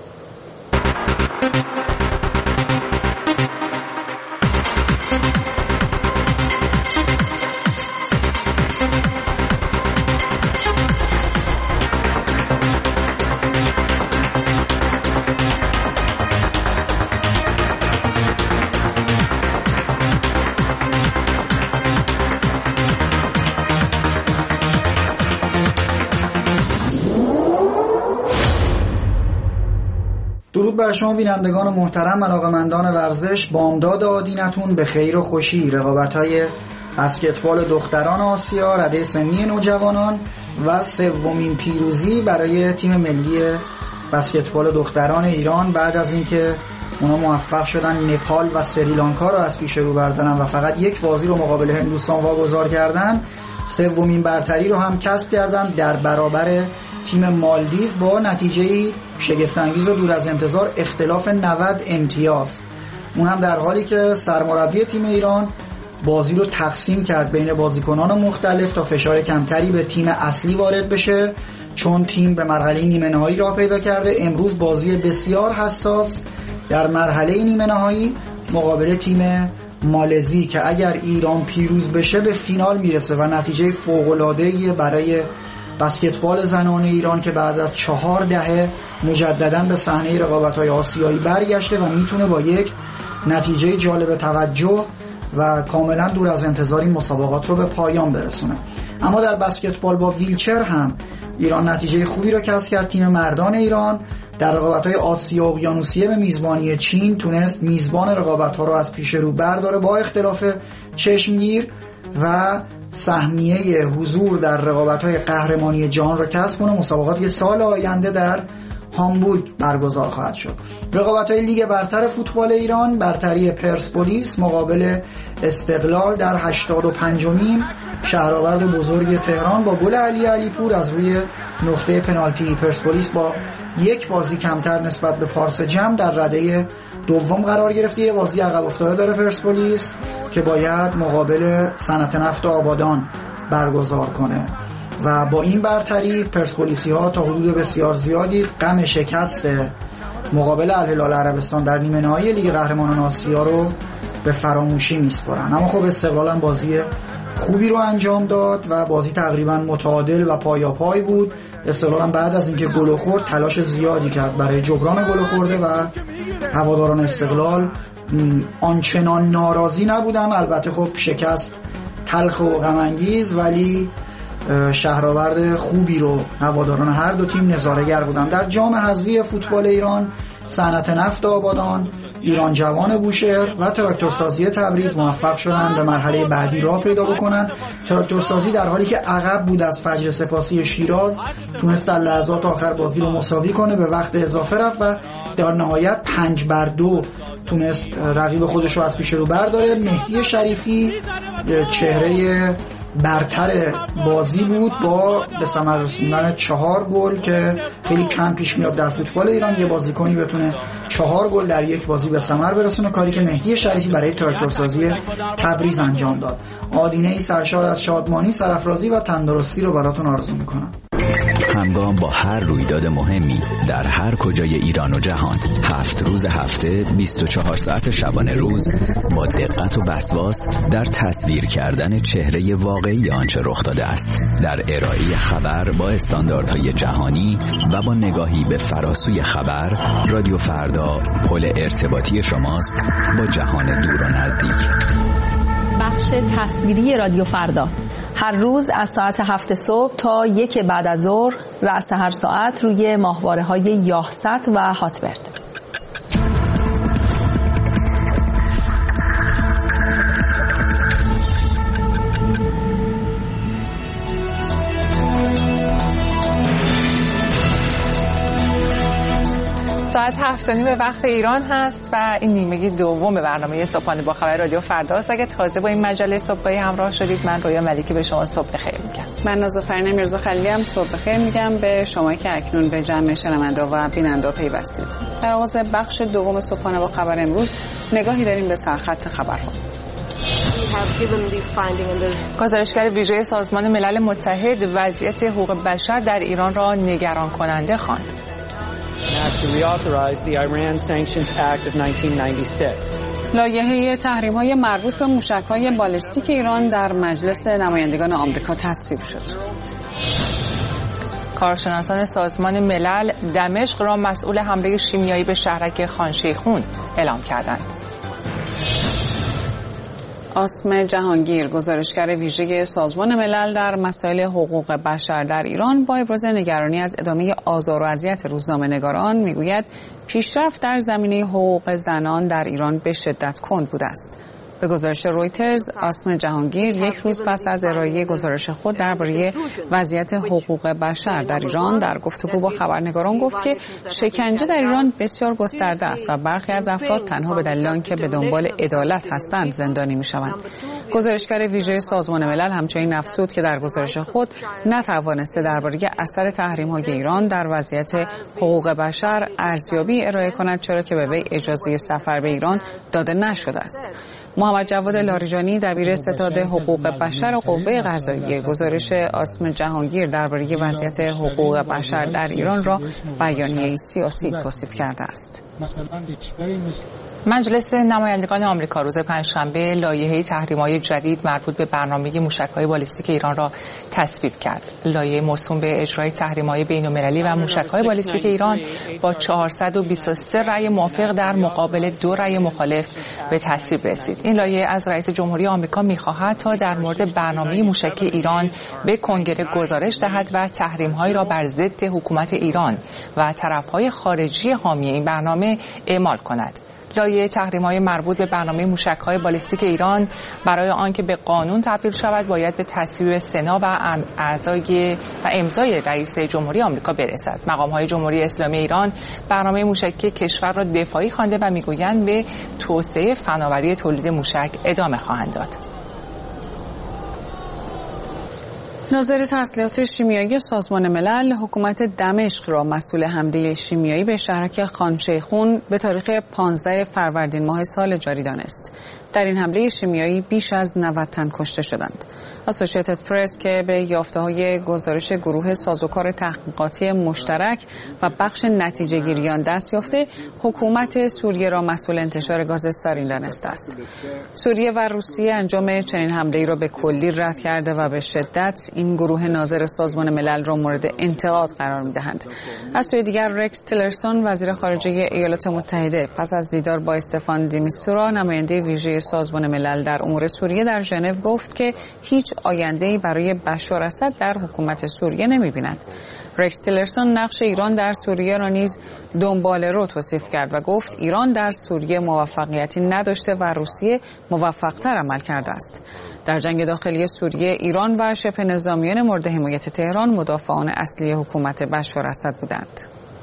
درود بر شما بینندگان محترم، علاقه‌مندان ورزش. بامداد آدینتون به خیر و خوشی. رقابت‌های بسکتبال دختران آسیا رده سنی نوجوانان و 3مین پیروزی برای تیم ملی بسکتبال دختران ایران بعد از اینکه اونا موفق شدن نپال و سریلانکا رو از پیش رو بردارن و فقط 1 بازی رو مقابل هندوستان واگذار کردن. 3مین برتری رو هم کسب کردن در برابر تیم مالدیو با نتیجه شگفت‌انگیز و دور از انتظار، اختلاف 90 امتیاز. اون هم در حالی که سرمربی تیم ایران بازی رو تقسیم کرد بین بازیکنان مختلف تا فشار کمتری به تیم اصلی وارد بشه، چون تیم به مرحله نیمه نهایی راه پیدا کرده. امروز بازی بسیار حساس در مرحله نیمه نهایی مقابل تیم مالزی که اگر ایران پیروز بشه به فینال میرسه و نتیجه فوق‌العاده‌ای برای بسکتبال زنان ایران که بعد از 4 دهه مجدداً به صحنه رقابت‌های آسیایی برگشته و میتونه با یک نتیجه جالب توجه و کاملا دور از انتظار این مسابقات رو به پایان برسونه. اما در بسکتبال با ویلچر هم ایران نتیجه خوبی رو کسب کرد. تیم مردان ایران در رقابت‌های آسیا اقیانوسیه به میزبانی چین تونست میزبان رقابت‌ها رو از پیش رو برداره با اختلاف چشمگیر و سهمیه حضور در رقابت‌های قهرمانی جهان رو کسب کنه. مسابقاتی که سال آینده در هامبورگ برگزار خواهد شد. رقابت‌های لیگ برتر فوتبال ایران، برتری پرسپولیس مقابل استقلال در 85مین شهرآورد بزرگ تهران با گل علی علیپور از روی نقطه پنالتی. پرسپولیس با 1 بازی کمتر نسبت به پارس جم در رده دوم قرار گرفته. یه بازی عقب افتاده داره پرسپولیس که باید مقابل صنعت نفت آبادان برگزار کنه و با این برتری پرسپولیسی‌ها تا حدود بسیار زیادی غم شکست مقابل الهلال عربستان در نیمه نهایی لیگ قهرمانان آسیا رو به فراموشی میسپارن. اما خب استقلال هم بازی خوبی رو انجام داد و بازی تقریبا متعادل و پایاپای بود. استقلال هم بعد از اینکه گل خورد تلاش زیادی کرد برای جبران گل خورده و هواداران استقلال آنچنان ناراضی نبودن. البته خب شکست تلخ و غم انگیز، ولی شهرآورد خوبی رو هواداران هر دو تیم نظاره‌گر بودن. در جام حذفی فوتبال ایران صنعت نفت آبادان، ایران جوان بوشهر و تراکتورسازی تبریز موفق شدن به مرحله بعدی راه پیدا بکنن. تراکتورسازی در حالی که عقب بود از فجر سپاسی شیراز تونست در لحظات آخر بازی رو مساوی کنه، به وقت اضافه رفت و در نهایت 5-2 تونست رقیب خودش رو از پیش رو برداره. مهدی شریفی چهره برتر بازی بود با به ثمر رسوندن 4 گل که خیلی کم پیش میاد در فوتبال ایران یه بازیکنی بتونه 4 گل در یک بازی به ثمر برسونه، کاری که مهدی شریفی برای تراکتورسازی تبریز انجام داد. آدینه‌ای سرشار از شادمانی، سرافرازی و تندرستی رو براتون آرزو میکنم. همگام با هر رویداد مهمی در هر کجای ایران و جهان، 7 روز هفته 24 ساعت شبانه روز با دقت و وسواس در تصویر کردن چهره واقعی آنچه رخ داده است، در ارائه خبر با استانداردهای جهانی و با نگاهی به فراسوی خبر. رادیو فردا پل ارتباطی شماست با جهان دور و نزدیک. بخش تصویری رادیو فردا هر روز از ساعت 7 صبح تا 1 بعد از ظهر رأس هر ساعت روی ماهواره‌های یاهست و هاتبرد. ساعت 7:30 به وقت ایران هست و این نیمه دوم برنامه صبحانه با خبر رادیو فردا است. اگه تازه با این مجله صبحگاهی همراه شدید، من رویا ملیکی به شما صبح بخیر میگم. من نازافرین میرزا خلیلی هم صبح بخیر میگم به شما که اکنون به جمع شنونده و بیننده پیوستید. در آغاز بخش دوم صبحانه با خبر امروز نگاهی داریم به سرخط خبرها. گزارشگر ویژه سازمان ملل متحد وضعیت حقوق بشر در ایران را نگران کننده خواند. لایحه تحریم‌های مربوط به موشک‌های بالستیک ایران در مجلس نمایندگان آمریکا تصویب شد. کارشناسان سازمان ملل دمشق را مسئول حمله شیمیایی به شهرک خان شیخون اعلام کردند. آسم جهانگیر، گزارشگر ویژه سازمان ملل در مسائل حقوق بشر در ایران، با ابراز نگرانی از ادامه آزار و اذیت روزنامه‌نگاران میگوید پیشرفت در زمینه حقوق زنان در ایران به شدت کند بوده است. به گزارش رویترز، آسم جهانگیر یک روز پس از ارائه گزارش خود درباره وضعیت حقوق بشر در ایران در گفتگو با خبرنگاران گفت که شکنجه در ایران بسیار گسترده است و برخی از افراد تنها به دلیل آنکه به دنبال عدالت هستند زندانی می‌شوند. گزارشگر ویژه سازمان ملل همچنین افزود که در گزارش خود نتوانسته درباره اثر تحریم‌های ایران در وضعیت حقوق بشر ارزیابی ارائه کند، چرا که به وی اجازه سفر به ایران داده نشده است. محمد جواد لاریجانی، دبیر ستاد حقوق بشر و قوه قضاییه، گزارش آسم جهانگیر درباره وضعیت حقوق بشر در ایران را بیانیه‌ای سیاسی توصیف کرده است. مجلس نمایندگان آمریکا روز پنجشنبه لایحه تحریم‌های جدید مربوط به برنامه موشک‌های بالستیک ایران را تصویب کرد. لایحه موسوم به اجرای تحریم‌های بین‌المللی و موشک‌های بالستیک ایران با 423 رأی موافق در مقابل 2 رأی مخالف به تصویب رسید. این لایحه از رئیس جمهوری آمریکا می‌خواهد تا در مورد برنامه موشکی ایران به کنگره گزارش دهد و تحریم‌هایی را بر ضد حکومت ایران و طرف‌های خارجی حامی این برنامه اعمال کند. لایحه تحریم‌های مربوط به برنامه موشک‌های بالستیک ایران برای آنکه به قانون تبدیل شود باید به تصویب سنا و امضای رئیس جمهوری آمریکا برسد. مقام‌های جمهوری اسلامی ایران برنامه موشکی کشور را دفاعی خوانده و می‌گویند به توسعه فناوری تولید موشک ادامه خواهند داد. ناظر تسلیحات شیمیایی سازمان ملل حکومت دمشق را مسئول حمله شیمیایی به شهرک خان شیخون به تاریخ 15 فروردین ماه سال جاری دانست. در این حمله شیمیایی بیش از 90 تن کشته شدند. اسوسییتد پرس که به یافته‌های گزارش گروه سازوکار تحقیقاتی مشترک و بخش نتیجه گیریان دست یافته، حکومت سوریه را مسئول انتشار گاز سارین دانسته است. سوریه و روسیه انجام چنین حمله‌ای را به کلی رد کرده و به شدت این گروه ناظر سازمان ملل را مورد انتقاد قرار می‌دهند. از سوی دیگر رکس تیلرسون وزیر خارجه ایالات متحده پس از دیدار با استفان دی میستورا نماینده ویژه سازمان ملل در امور سوریه در ژنو گفت که هیچ آینده‌ای برای بشار اسد در حکومت سوریه نمی‌بیند. رکس تیلرسون نقش ایران در سوریه را نیز دنباله رو توصیف کرد و گفت ایران در سوریه موفقیتی نداشته و روسیه موفق‌تر عمل کرده است. در جنگ داخلی سوریه ایران و شبه نظامیان مورد حمایت تهران مدافعان اصلی حکومت بشار اسد بودند.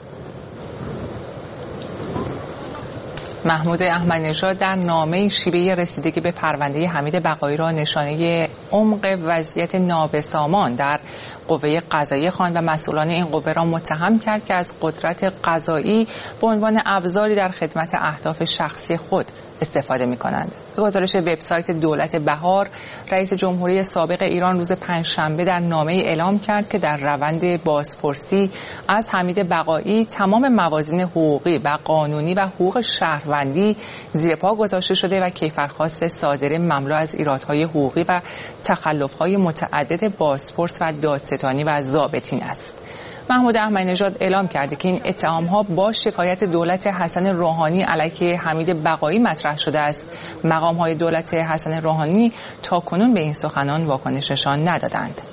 محمود احمدی نژاد در نامه شیوه رسیدگی به پرونده حمید بقایی را نشانه عمق وضعیت نابسامان در قوه قضاییه خواند و مسئولان این قوه را متهم کرد که از قدرت قضایی به عنوان ابزاری در خدمت اهداف شخصی خود استفاده می‌کنند. به گزارش وبسایت دولت بهار، رئیس جمهوری سابق ایران روز پنجشنبه در نامه اعلام کرد که در روند بازپرسی از حمید بقایی تمام موازین حقوقی و قانونی و حقوق شهروندی زیر پا گذاشته شده و کیفرخواست صادره مملو از ایرادهای حقوقی و تخلف‌های متعدد بازپرس و دادستانی و ضابطین است. محمود احمدی نژاد اعلام کرده که این اتهام‌ها با شکایت دولت حسن روحانی علیه حمید بقایی مطرح شده است. مقام‌های دولت حسن روحانی تاکنون به این سخنان واکنششان ندادند.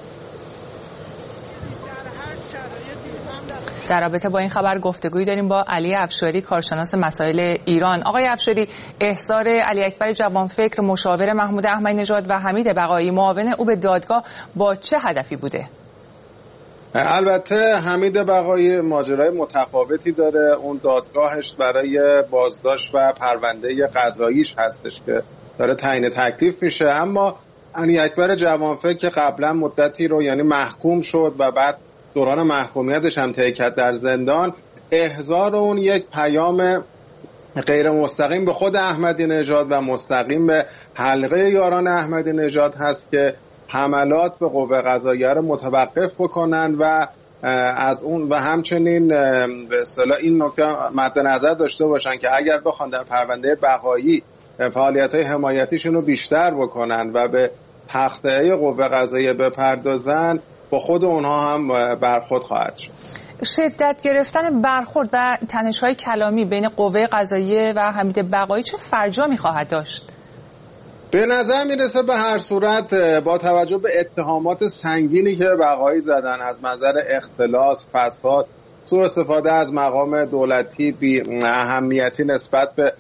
در رابطه با این خبر گفتگویی داریم با علی افشاری، کارشناس مسائل ایران. آقای افشاری، احضار علی اکبر جوانفکر مشاور محمود احمدی نژاد و حمید بقایی معاون او به دادگاه با چه هدفی بوده؟ البته حمید بقایی ماجرای متفاوتی داره. اون دادگاهش برای بازداشت و پرونده قضاییش هستش که داره تعیین تکلیف میشه، اما علی اکبر جوانفکر که قبلا مدتی رو یعنی محکوم شد و بعد دوران محکومیتش هم طی کرد در زندان، احضار اون یک پیام غیر مستقیم به خود احمدی نژاد و مستقیم به حلقه یاران احمدی نژاد هست که حملات به قوه قضاییه رو متوقف بکنن و از اون و همچنین به اصطلاح این نکته مد نظر داشته باشن که اگر بخوان در پرونده بقایی فعالیت‌های حمایتیشون رو بیشتر بکنن و به تخته قوه قضاییه بپردازن، با خود اونها هم برخورد خواهد شد. شدت گرفتن برخورد و تنش‌های کلامی بین قوه قضاییه و حمید بقایی چه فرجامی خواهد داشت؟ به نظر میرسه به هر صورت با توجه به اتهامات سنگینی که بقایی زدن از منظر اختلاس، فساد، سوء استفاده از مقام دولتی، بی اهمیتی نسبت به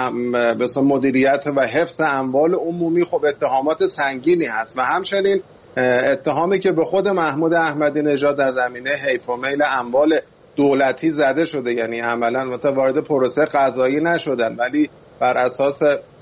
مدیریت و حفظ اموال عمومی، خب اتهامات سنگینی هست و همچنین اتهامی که به خود محمود احمدی نژاد در زمینه حیف و میل اموال دولتی زده شده، یعنی عملاً وارد پروسه قضایی نشدن ولی بر اساس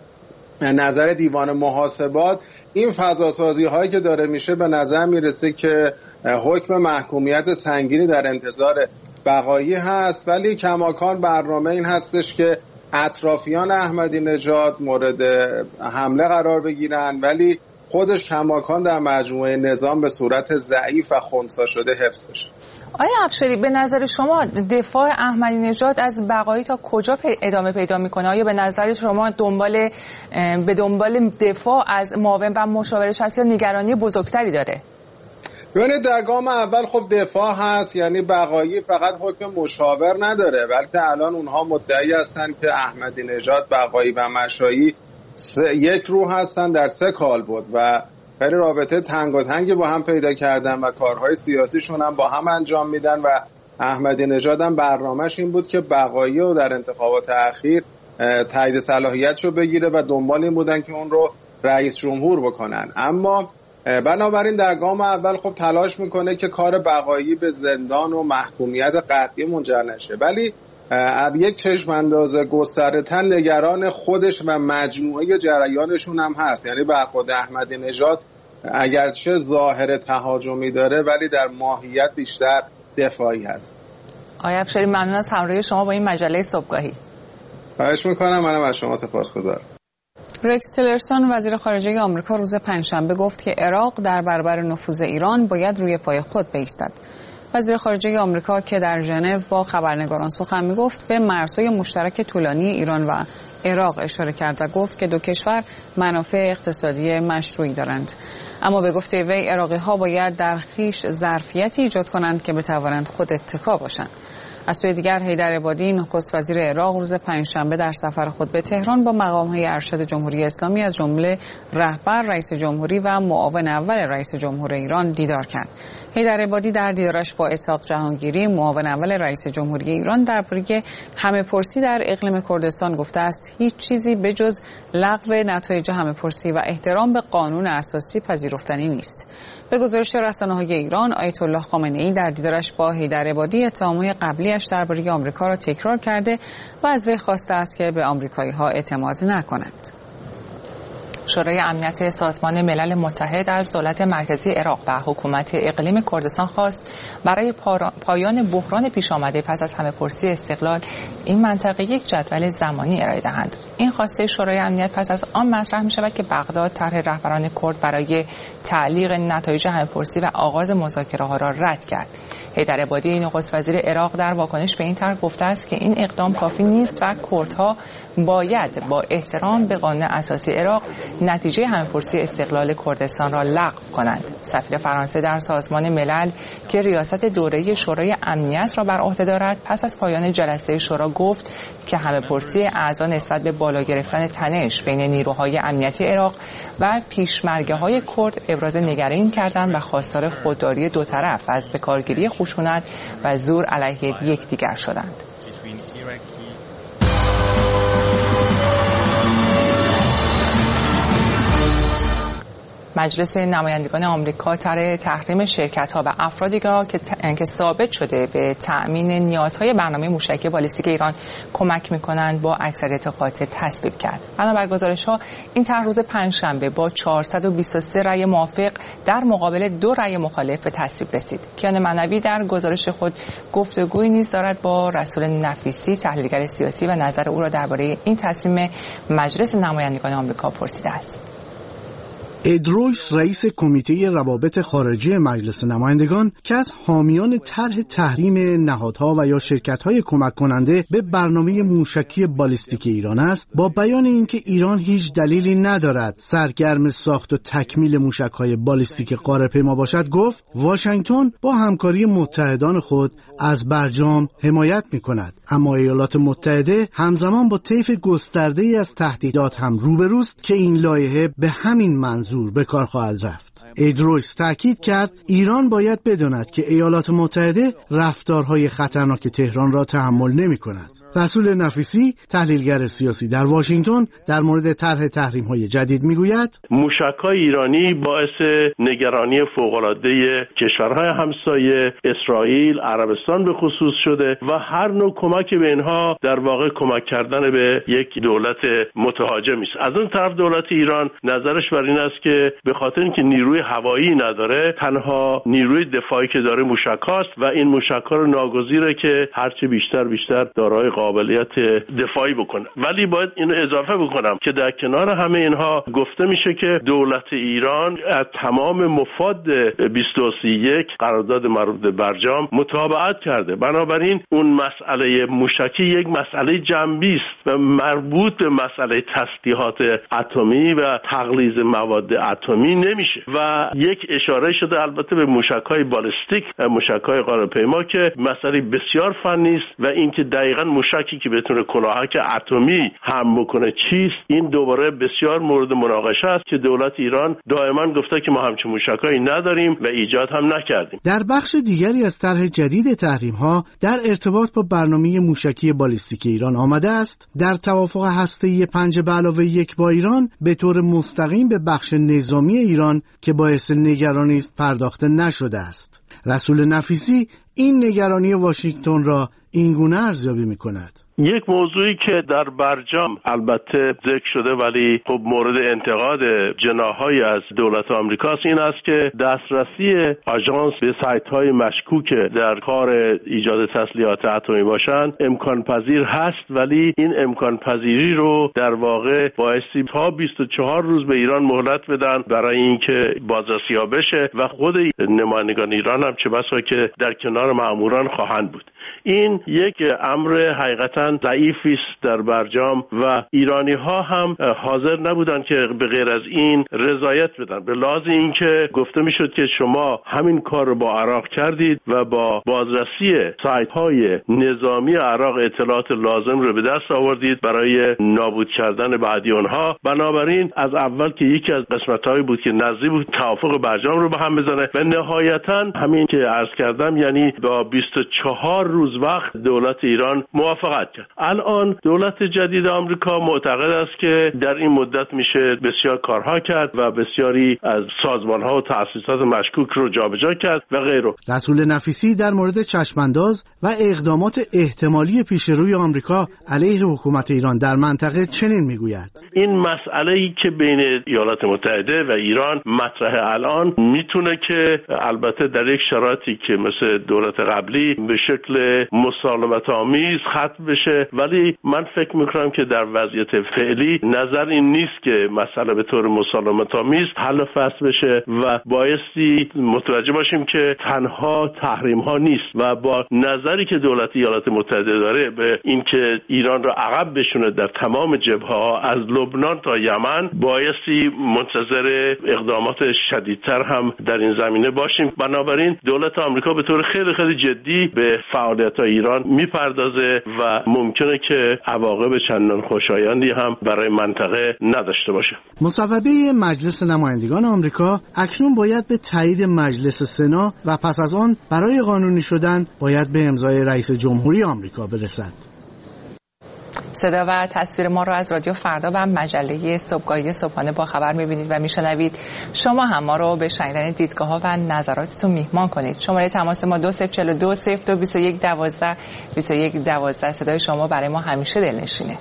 نظر دیوان محاسبات این فضاسازی هایی که داره میشه به نظر میرسه که حکم محکومیت سنگینی در انتظار بقایی هست، ولی کماکان برنامه این هستش که اطرافیان احمدی نژاد مورد حمله قرار بگیرن ولی خودش کماکان در مجموعه نظام به صورت ضعیف و خنثی شده حفظ بشه. آیا افشاری به نظر شما دفاع احمدی نژاد از بقایی تا کجا ادامه پیدا میکنه؟ آیا به نظر شما به دنبال دفاع از معاون و مشاورش هست یا نگرانی بزرگتری داره؟ ببینید در گام اول خب دفاع هست، یعنی بقایی فقط حکم مشاور نداره بلکه الان اونها مدعی هستن که احمدی نژاد، بقایی و مشایی یک روح هستن در سه کالبد و خیلی رابطه تنگاتنگی با هم پیدا کردن و کارهای سیاسیشون هم با هم انجام میدن و احمدی نژاد هم برنامه‌اش این بود که بقایی رو در انتخابات اخیر تایید صلاحیتشو بگیره و دنبال این بودن که اون رو رئیس جمهور بکنن. اما بنابراین در گام اول خب تلاش میکنه که کار بقایی به زندان و محکومیت قطعی منجر نشه، ولی یک چشم انداز گسترده‌تر نگران خودش و مجموعه جریانشون هم هست. یعنی برخورد احمدی نژاد اگرچه ظاهر تهاجمی داره ولی در ماهیت بیشتر دفاعی هست. آقای افشاری ممنون از همراهی شما با این مجله صبحگاهی. خواهش میکنم، منم از شما سپاسگزارم. رکس تیلرسون وزیر خارجه آمریکا روز پنجشنبه گفت که عراق در برابر نفوذ ایران باید روی پای خود بایستد. وزیر خارجه آمریکا که در ژنو با خبرنگاران سخن می‌گفت به مرزهای مشترک طولانی ایران و عراق اشاره کرد و گفت که دو کشور منافع اقتصادی مشروعی دارند. اما به گفته وی عراقی‌ها باید در خویش ظرفیتی ایجاد کنند که بتوانند خود اتکا باشند. از سوی دیگر حیدر عبادی نخست وزیر عراق روز پنجشنبه در سفر خود به تهران با مقام‌های ارشد جمهوری اسلامی از جمله رهبر رئیس جمهوری و معاون اول رئیس جمهور ایران دیدار کرد. حیدر عبادی در دیدارش با اسحاق جهانگیری معاون اول رئیس جمهوری ایران درباره همه‌پرسی در اقلیم کردستان گفته است هیچ چیزی به جز لغو نتایج همه‌پرسی و احترام به قانون اساسی پذیرفتنی نیست. به گزارش رسانه‌های ایران، آیت الله خامنه‌ای در دیدارش با حیدر عبادی اتهامات قبلی‌اش درباره آمریکا را تکرار کرده و از وی خواسته است که به آمریکایی‌ها اعتماد نکنند. شورای امنیت سازمان ملل متحد از دولت مرکزی عراق و حکومت اقلیم کردستان خواست برای پایان بحران پیش آمده پس از همه‌پرسی استقلال این منطقه یک جدول زمانی ارائه دهند. این خواسته شورای امنیت پس از آن مطرح می شود که بغداد طرح رهبران کرد برای تعلیق نتایج همه‌پرسی و آغاز مذاکره ها را رد کرد. حیدر عبادی نخست وزیر عراق در واکنش به این طرح گفته است که این اقدام کافی نیست و کردها باید با احترام به قانون اساسی عراق نتیجه همه‌پرسی استقلال کردستان را لغو کنند. سفیر فرانسه در سازمان ملل که ریاست دوره‌ای شورای امنیت را بر عهده دارد پس از پایان جلسه شورا گفت که همه‌پرسی اعضا نسبت به بالا گرفتن تنش بین نیروهای امنیتی عراق و پیشمرگه‌های کرد ابراز نگرانی کردند و خواستار خودداری دو طرف از بکارگیری خشونت و زور علیه یکدیگر شدند. مجلس نمایندگان آمریکا طرح تحریم شرکت‌ها و افرادی را که ثابت شده به تأمین نیازهای برنامه موشکی بالستیک ایران کمک می‌کنند با اکثریت قاطع تصویب کرد. بنابر گزارش‌ها این طرح روز پنجشنبه با 423 رأی موافق در مقابل 2 رأی مخالف به تصویب رسید. کیان معنوی در گزارش خود گفتگویی نیز دارد با رسول نفیسی، تحلیلگر سیاسی، و نظر او را درباره این تصمیم مجلس نمایندگان آمریکا پرسیده است. اد رویس رئیس کمیته روابط خارجی مجلس نمایندگان که از حامیان طرح تحریم نهادها و یا شرکت‌های کمک کننده به برنامه موشکی بالستیک ایران است، با بیان اینکه ایران هیچ دلیلی ندارد سرگرم ساخت و تکمیل موشک‌های بالستیک غاره‌پیما باشد، گفت واشنگتن با همکاری متحدان خود از برجام حمایت می‌کند، اما ایالات متحده همزمان با طیف گسترده‌ای از تهدیدات هم روبروست که این لایحه به همین منظور به کار خواهد رفت. اد رویس تاکید کرد ایران باید بداند که ایالات متحده رفتارهای خطرناک تهران را تحمل نمی‌کند. رسول نفیسی، تحلیلگر سیاسی در واشنگتن، در مورد طرح تحریم‌های جدید میگوید موشک‌های ایرانی باعث نگرانی فوق‌العاده کشورهای همسایه، اسرائیل، عربستان به خصوص شده و هر نوع کمک به اینها در واقع کمک کردن به یک دولت متهاجمی است. از اون طرف دولت ایران نظرش بر این است که به خاطر اینکه نیروی هوایی نداره، تنها نیروی دفاعی که داره موشک‌هاست و این موشک‌ها رو ناگزیره که هرچه بیشتر دارای قابلیت دفاعی بکنه. ولی باید اینو اضافه بکنم که در کنار همه اینها گفته میشه که دولت ایران از تمام مفاد 231 قرارداد مربوط به برجام متابعت کرده. بنابراین اون مسئله موشکی یک مسئله جنبی است و مربوط به مسئله تسلیحات اتمی و تغلیظ مواد اتمی نمیشه. و یک اشاره شده البته به موشک‌های بالستیک، موشک‌های غاره‌پیما که مسئله بسیار فنی است و اینکه دقیقاً موشکی که بتونه کلاهک اتمی حمل بکنه چیست، این دوباره بسیار مورد مناقشه است که دولت ایران دائما گفته که ما همچین موشکایی نداریم و ایجاد هم نکردیم. در بخش دیگری از طرح جدید تحریم‌ها در ارتباط با برنامه موشکی بالستیک ایران آمده است در توافق هسته‌ای 5+1 با ایران به طور مستقیم به بخش نظامی ایران که باعث نگرانی است پرداخته نشده است. رسول نفیسی این نگرانی واشنگتن را اینگونه ارزیابی می‌کند. یک موضوعی که در برجام البته ذکر شده ولی خب مورد انتقاد جناح‌های از دولت آمریکاست این است که دسترسی آژانس به سایت‌های مشکوک در کار ایجاد تسلیحات اتمی باشند امکان پذیر هست، ولی این امکان پذیری رو در واقع بایستی تا 24 روز به ایران مهلت بدن برای اینکه بازرسی‌ها بشه و خود نمایندگان ایران هم چه بسا که در کنار مأموران خواهند بود. این یک امر حقیقتاً ضعیفی است در برجام و ایرانی ها هم حاضر نبودن که به غیر از این رضایت بدن، به لحاظ اینکه گفته میشد که شما همین کار رو با عراق کردید و با بازرسی سایت های نظامی عراق اطلاعات لازم رو به دست آوردید برای نابود کردن بعدی اونها. بنابراین از اول که یکی از قسمت‌هایی بود که نزدیک بود توافق برجام رو به هم بزنه و نهایتاً همین که عرض کردم، یعنی با 24 روز وقت دولت ایران موافقت کرد. الان دولت جدید آمریکا معتقد است که در این مدت میشه بسیار کارها کرد و بسیاری از سازمان‌ها و تأسیسات مشکوک رو جابجا کرد و غیره. رسول نفیسی در مورد چشمانداز و اقدامات احتمالی پیش روی آمریکا علیه حکومت ایران در منطقه چنین میگوید: این مسئله‌ای که بین ایالات متحده و ایران مطرح الان میتونه که البته در یک شرایطی که مثل دولت قبلی به شکل مسالمت آمیز ختم بشه، ولی من فکر میکنم که در وضعیت فعلی نظر این نیست که مسئله به طور مسالمت آمیز حل و فصل بشه و بایستی متوجه باشیم که تنها تحریم ها نیست و با نظری که دولت ایالات متحده داره به اینکه ایران را عقب بشونه در تمام جبهه‌ها از لبنان تا یمن، بایستی منتظر اقدامات شدیدتر هم در این زمینه باشیم. بنابراین دولت آمریکا به طور خیلی خیلی جدی به فعالیت‌های ایران میپردازه و ممکنه که عواقب چندان خوشایندی هم برای منطقه نداشته باشه. مصوبه مجلس نمایندگان آمریکا اکنون باید به تایید مجلس سنا و پس از آن برای قانونی شدن باید به امضای رئیس جمهوری آمریکا برسد. صدا و تصویر ما رو از رادیو فردا و مجله صبحگاهی صبحانه با خبر می‌بینید و میشنوید. شما هم ما رو به شنیدن دیدگاه‌ها و نظراتتون میهمان کنید. شماره تماس ما 2042 0221 12 21 12. صدای شما برای ما همیشه دلنشینه.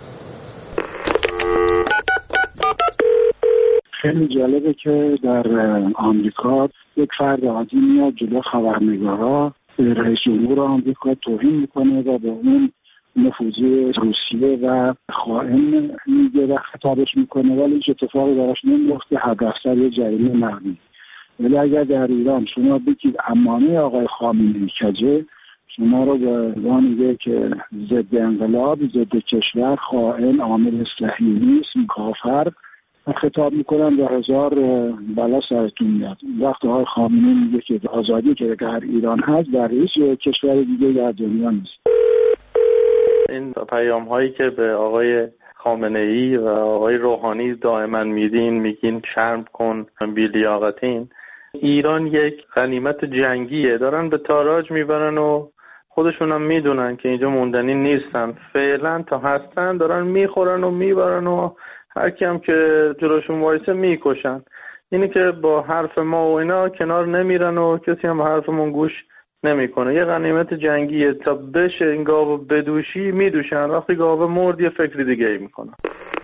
خیلی جالبه که در آمریکا یک فرد عادی میاد جلو خبرنگارا رئیس جمهور آمریکا توهین میکنه و به اون نفوذی روسیه و خائن میگه و خطابش میکنه، ولی هیچ اتفاقی براش نمیفته، حداکثر یه جریمه نقدی. ولی اگر در ایران شما بگید امامه آقای خامنه‌ای کجه، شما رو به عنوان که ضد انقلاب، ضد کشور، خائن، عامل صهیونیسم، کافر خطاب میکنن و هزار بلا سرتون میاد. وقتی آقای خامنه‌ای میگه که آزادی که در ایران هست در هیچ کشور دیگه در دنیا نیست. این پیام هایی که به آقای خامنه‌ای و آقای روحانی دائما میگین شرم کن، بی‌لیاقتین، ایران یک غنیمت جنگیه، دارن به تاراج میبرن و خودشون هم میدونن که اینجا موندنی نیستن، فعلا تا هستن دارن میخورن و میبرن و هر کی هم که جلوشون وایسه میکشن. اینی که با حرف ما و اینا کنار نمیرن و کسی هم حرفمون گوش نمیکنه. یه غنیمت جنگیه، تا بشه این گاو بدوشی میدوشن، وقتی گاو مرد یه فکری دیگه ای میکنن.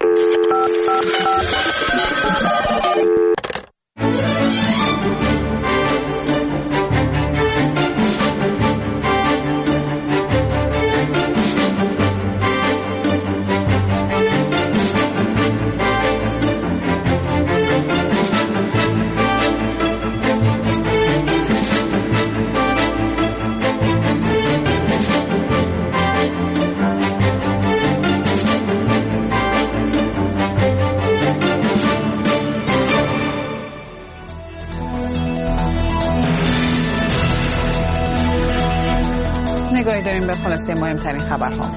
نگاهی داریم به خلاصه مهمترین خبرها.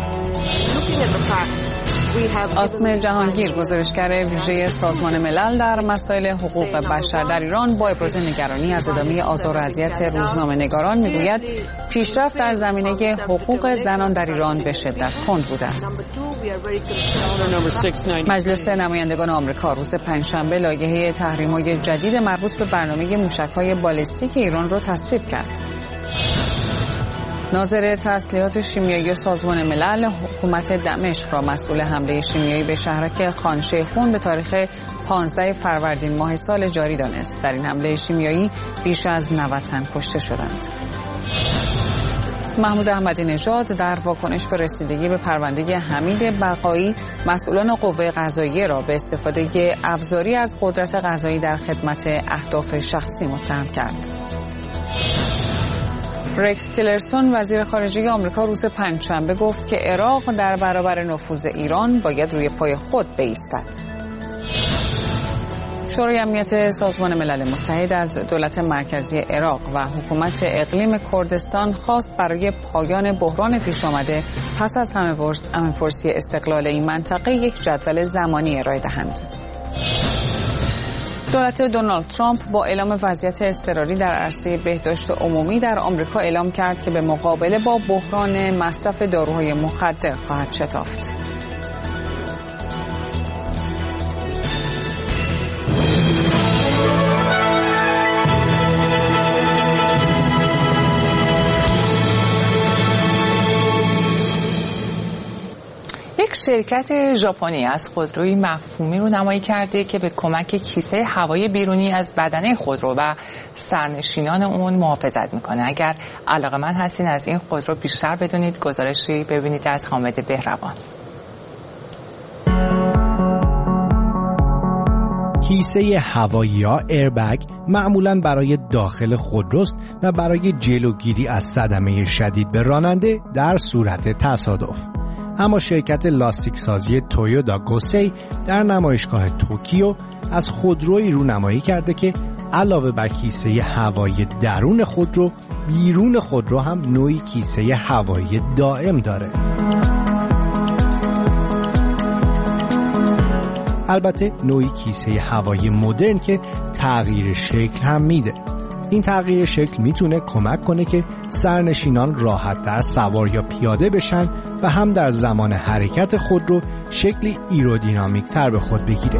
عاصم جهانگیر، گزارشگر ویژه سازمان ملل در مسائل حقوق بشر در ایران، با ابراز نگرانی از ادامه آزار و اذیت روزنامه‌نگاران میگوید پیشرفت در زمینه حقوق زنان در ایران به شدت کند بوده است. مجلس نمایندگان آمریکا روز پنجشنبه لایحه تحریم‌های جدید مربوط به برنامه موشک‌های بالستیک ایران را تصویب کرد. ناظر تسلیحات شیمیایی سازمان ملل حکومت دمشق را مسئول حمله شیمیایی به شهرک خان شیخون به تاریخ 15 فروردین ماه سال جاری دانست. در این حمله شیمیایی بیش از 90 تن کشته شدند. محمود احمدی نژاد در واکنش به رسیدگی به پرونده حمید بقایی مسئولان قوه قضاییه را به استفاده ابزاری از قدرت قضایی در خدمت اهداف شخصی متهم کرد. رکس تیلرسون وزیر خارجه آمریکا روز پنجشنبه گفت که عراق در برابر نفوذ ایران باید روی پای خود بایستد. شورای امنیت سازمان ملل متحد از دولت مرکزی عراق و حکومت اقلیم کردستان خواست برای پایان بحران پیش آمده پس از همه‌پرسی استقلال این منطقه یک جدول زمانی ارائه دهند. دولت دونالد ترامپ با اعلام وضعیت اضطراری در عرصه بهداشت عمومی در آمریکا اعلام کرد که به مقابله با بحران مصرف داروهای مخدر خواهد شتافت. یک شرکت ژاپنی از خودروی مفهومی رو نمایی کرده که به کمک کیسه هوای بیرونی از بدنه خودرو و سرنشینان اون محافظت میکنه. اگر علاقه‌مند هستین از این خودرو بیشتر بدونید، گزارشی ببینید از حامد بهروان. کیسه هوایی یا ایربگ معمولاً برای داخل خودروست و برای جلوگیری از صدمه شدید به راننده در صورت تصادف. اما شرکت لاستیک سازی تویوتا گوسئی در نمایشگاه توکیو از خودرویی رونمایی کرده که علاوه بر کیسه هوایی درون خودرو، بیرون خودرو هم نوعی کیسه هوایی دائم داره. البته نوعی کیسه هوایی مدرن که تغییر شکل هم میده. این تغییر شکل میتونه کمک کنه که سرنشینان راحت‌تر سوار یا پیاده بشن و هم در زمان حرکت خودرو شکلی ایرودینامیک‌تر به خود بگیره.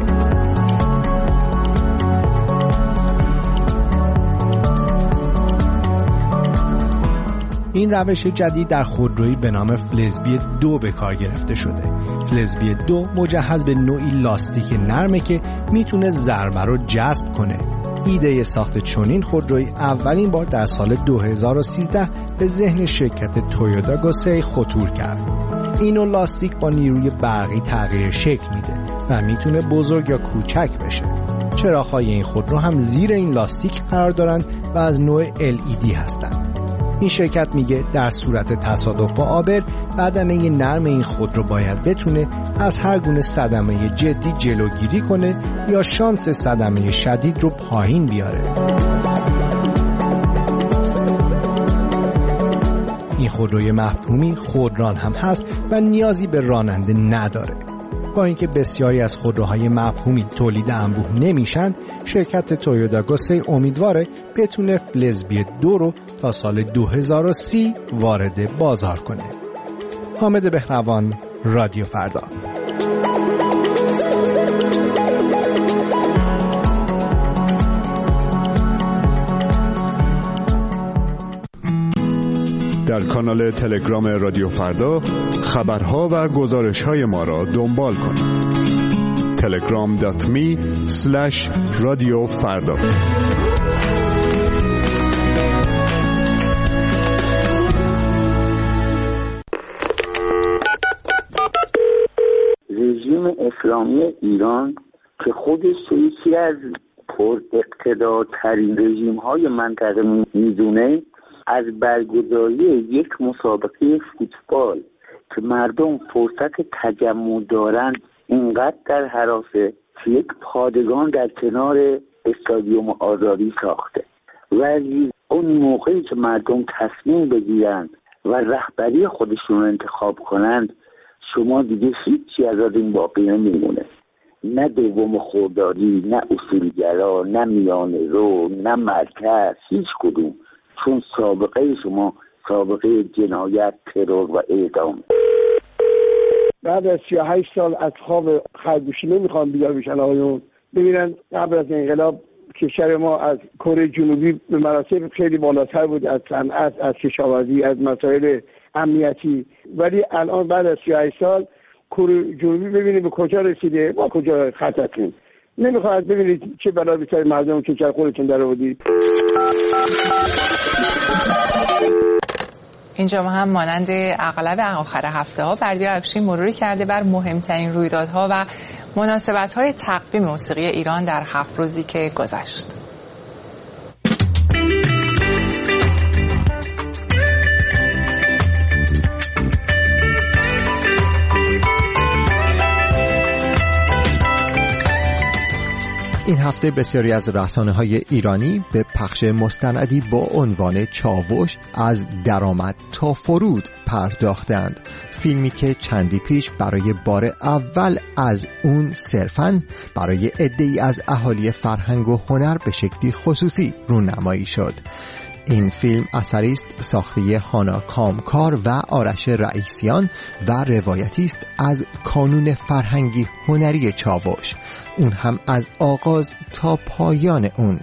این روش جدید در خودرویی به نام فلزبی 2 به کار گرفته شده. فلزبی 2 مجهز به نوعی لاستیک نرمه که میتونه ضربه رو جذب کنه. ایده ساخت چنین خودرویی اولین بار در سال 2013 به ذهن شرکت تویوتا گوسئی خطور کرد. این نوع لاستیک با نیروی برقی تغییر شکل میده و میتونه بزرگ یا کوچک بشه. چراغ‌های این خودرو هم زیر این لاستیک قرار دارن و از نوع LED هستن. این شرکت میگه در صورت تصادف با آبر بدنه نرم این خودرو باید بتونه از هر گونه صدمه جدی جلوگیری کنه یا شانس صدمه شدید رو پایین بیاره. این خودروی مفهومی خودران هم هست و نیازی به راننده نداره. با اینکه بسیاری از خودروهای مفهومی تولید انبوه نمیشن، شرکت تویوتا گوسئی امیدواره بتونه فلزبی 2 رو تا سال 2030 وارد بازار کنه. حامد بهروان، رادیو فردا. در کانال تلگرام رادیو فردا خبرها و گزارش‌های ما را دنبال کنید. telegram.me/رادیو فردا. رژیم اسلامی ایران که خودش یکی از پر اقتدارترین رژیم‌های منطقه میدونه، از برگزاری یک مسابقه فوتبال که مردم فرصت تجمع دارند اینقدر در حراسه که یک پادگان در کنار استادیوم آزادی ساخته و اون موقعی که مردم تصمیم بگیرند و رهبری خودشون رو انتخاب کنند، شما دیگه هیچی از این باقی نمیمونه. نه دوم خردادی، نه اصولگرا، نه میانه رو، نه مرکز، هیچ کدوم. چون سابقه شما سابقه جنایت، ترور و اعدام. بعد از 38 سال از خواب خرگوشی نمیخوام بیدار بشن آقایون. ببینن قبل از انقلاب کشور ما از کره جنوبی به مراتب خیلی بالاتر بود، از صنعت، از کشاورزی، از مسائل امنیتی، ولی الان بعد از 38 سال کره جنوبی ببینید به کجا رسیده، با کجا خط هستیم. نمیخواد ببینید چه بلا به سر مردم کشور خودتون در آوردید. اینجا ما هم مانند اغلب آخر هفته ها بردیا افشین مروری کرده بر مهمترین رویدادها و مناسبت‌های تقویم موسیقی ایران در 7 روزی که گذشت. این هفته بسیاری از رسانه‌های ایرانی به پخش مستندی با عنوان چاوش از درآمد تا فرود پرداختند. فیلمی که چندی پیش برای بار اول از اون صرفاً برای عده‌ای از اهالی فرهنگ و هنر به شکلی خصوصی رونمایی شد. این فیلم اثری است ساخته هانا کامکار و آرش رئیسیان و روایتی است از کانون فرهنگی هنری چاوش، اون هم از آغاز تا پایان اون.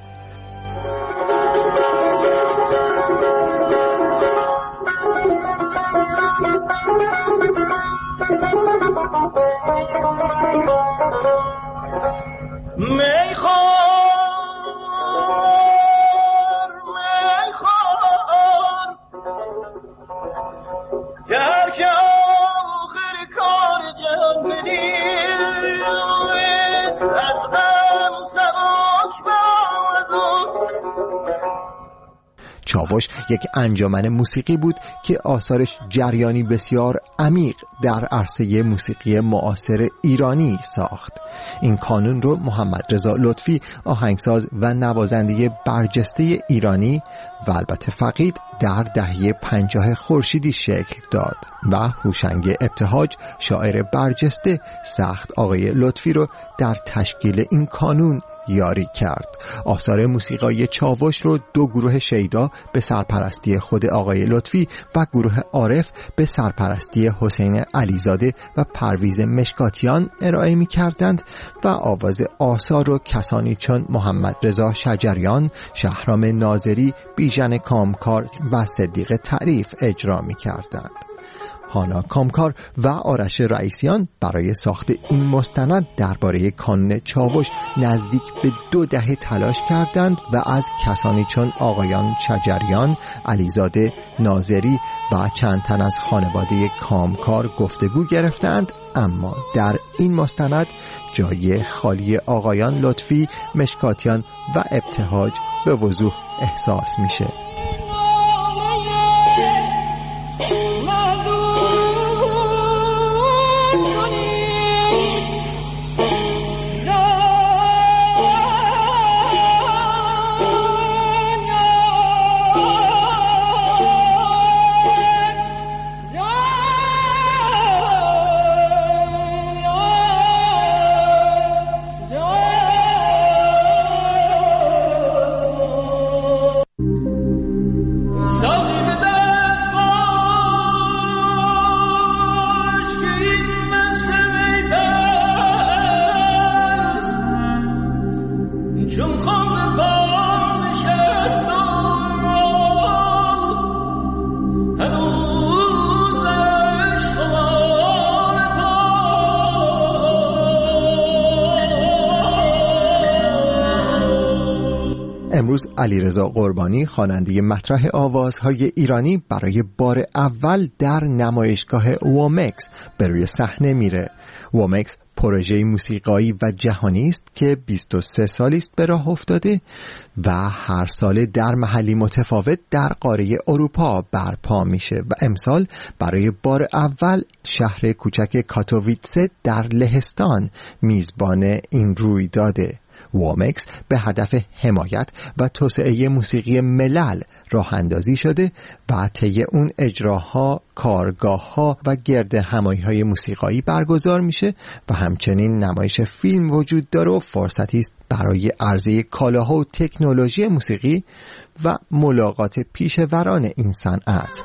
چاوش یک انجمن موسیقی بود که آثارش جریانی بسیار عمیق در عرصه موسیقی معاصر ایرانی ساخت. این کانون رو محمد رضا لطفی، آهنگساز و نوازنده برجسته ایرانی و البته فقید، در دهه 50 خورشیدی شکل داد و هوشنگ ابتهاج، شاعر برجسته، سخت آقای لطفی رو در تشکیل این کانون یاری کرد. آثار موسیقایی چاوش رو دو گروه شیدا به سرپرستی خود آقای لطفی و گروه عارف به سرپرستی حسین علیزاده و پرویز مشکاتیان ارائه می کردند و آواز آثار رو کسانی چون محمد رضا شجریان، شهرام ناظری، بیژن کامکار و صدیق تعریف اجرا می کردند. هانا کامکار و آرش رئیسیان برای ساخت این مستند درباره کانون چاوش نزدیک به 2 دهه تلاش کردند و از کسانی چون آقایان شجریان، علیزاده، ناظری و چند تن از خانواده کامکار گفتگو گرفتند، اما در این مستند جای خالی آقایان لطفی، مشکاتیان و ابتهاج به وضوح احساس میشه. امروز علیرضا قربانی خواننده مطرح آوازهای ایرانی برای بار اول در نمایشگاه وومکس به روی صحنه میره. وومکس پروژه موسیقایی و جهانی است که 23 سالی است به راه افتاده و هر سال در محلی متفاوت در قاره اروپا برپا میشه و امسال برای بار اول شهر کوچک کاتوویتسه در لهستان میزبان این رویداده. وومکس به هدف حمایت و توسعه موسیقی ملل راه اندازی شده و طی اون اجراها، کارگاه‌ها و گرد همایی‌های موسیقایی برگزار میشه و همچنین نمایش فیلم وجود داره و فرصتی است برای عرضه کالاها و تکنولوژی موسیقی و ملاقات پیشوران این صنعت.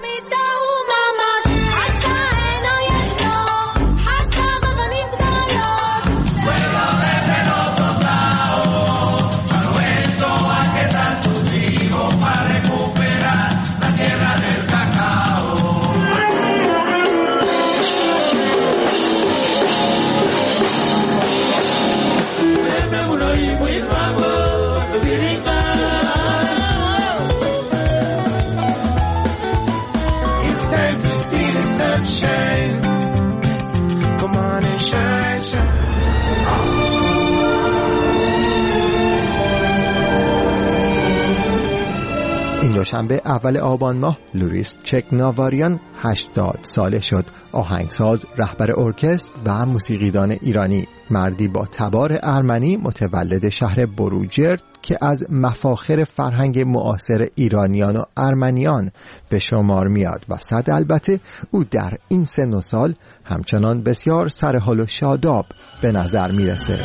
دوشنبه اول آبان ماه لوریس چکناواریان 80 ساله شد. آهنگساز، رهبر ارکستر و موسیقیدان ایرانی، مردی با تبار ارمنی متولد شهر بروجرد که از مفاخر فرهنگ معاصر ایرانیان و ارمنیان به شمار میاد و صد البته او در این سن و سال همچنان بسیار سرحال و شاداب به نظر میرسه.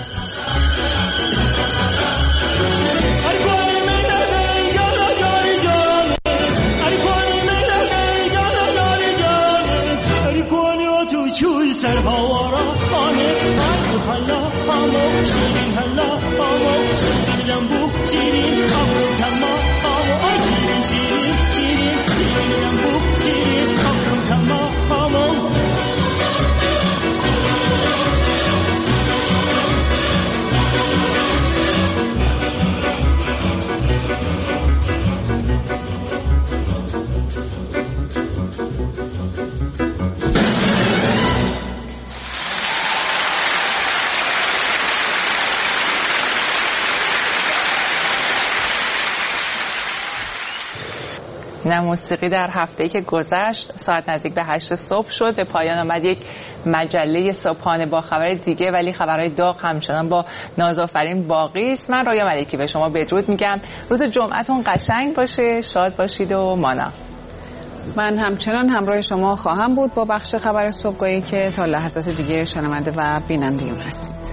موسیقی در هفته‌ای که گذشت ساعت نزدیک به 8 صبح شد. به پایان آمد یک مجله صبحانه با خبر دیگه، ولی خبرهای داغ همچنان با نازآفرین باقی است. من رویا ملکی به شما بدرود میگم. روز جمعتون قشنگ باشه، شاد باشید و مانا. من همچنان همراه شما خواهم بود با بخش خبر صبحگاهی که تا لحظات دیگه شنونده و بیننده اون هست.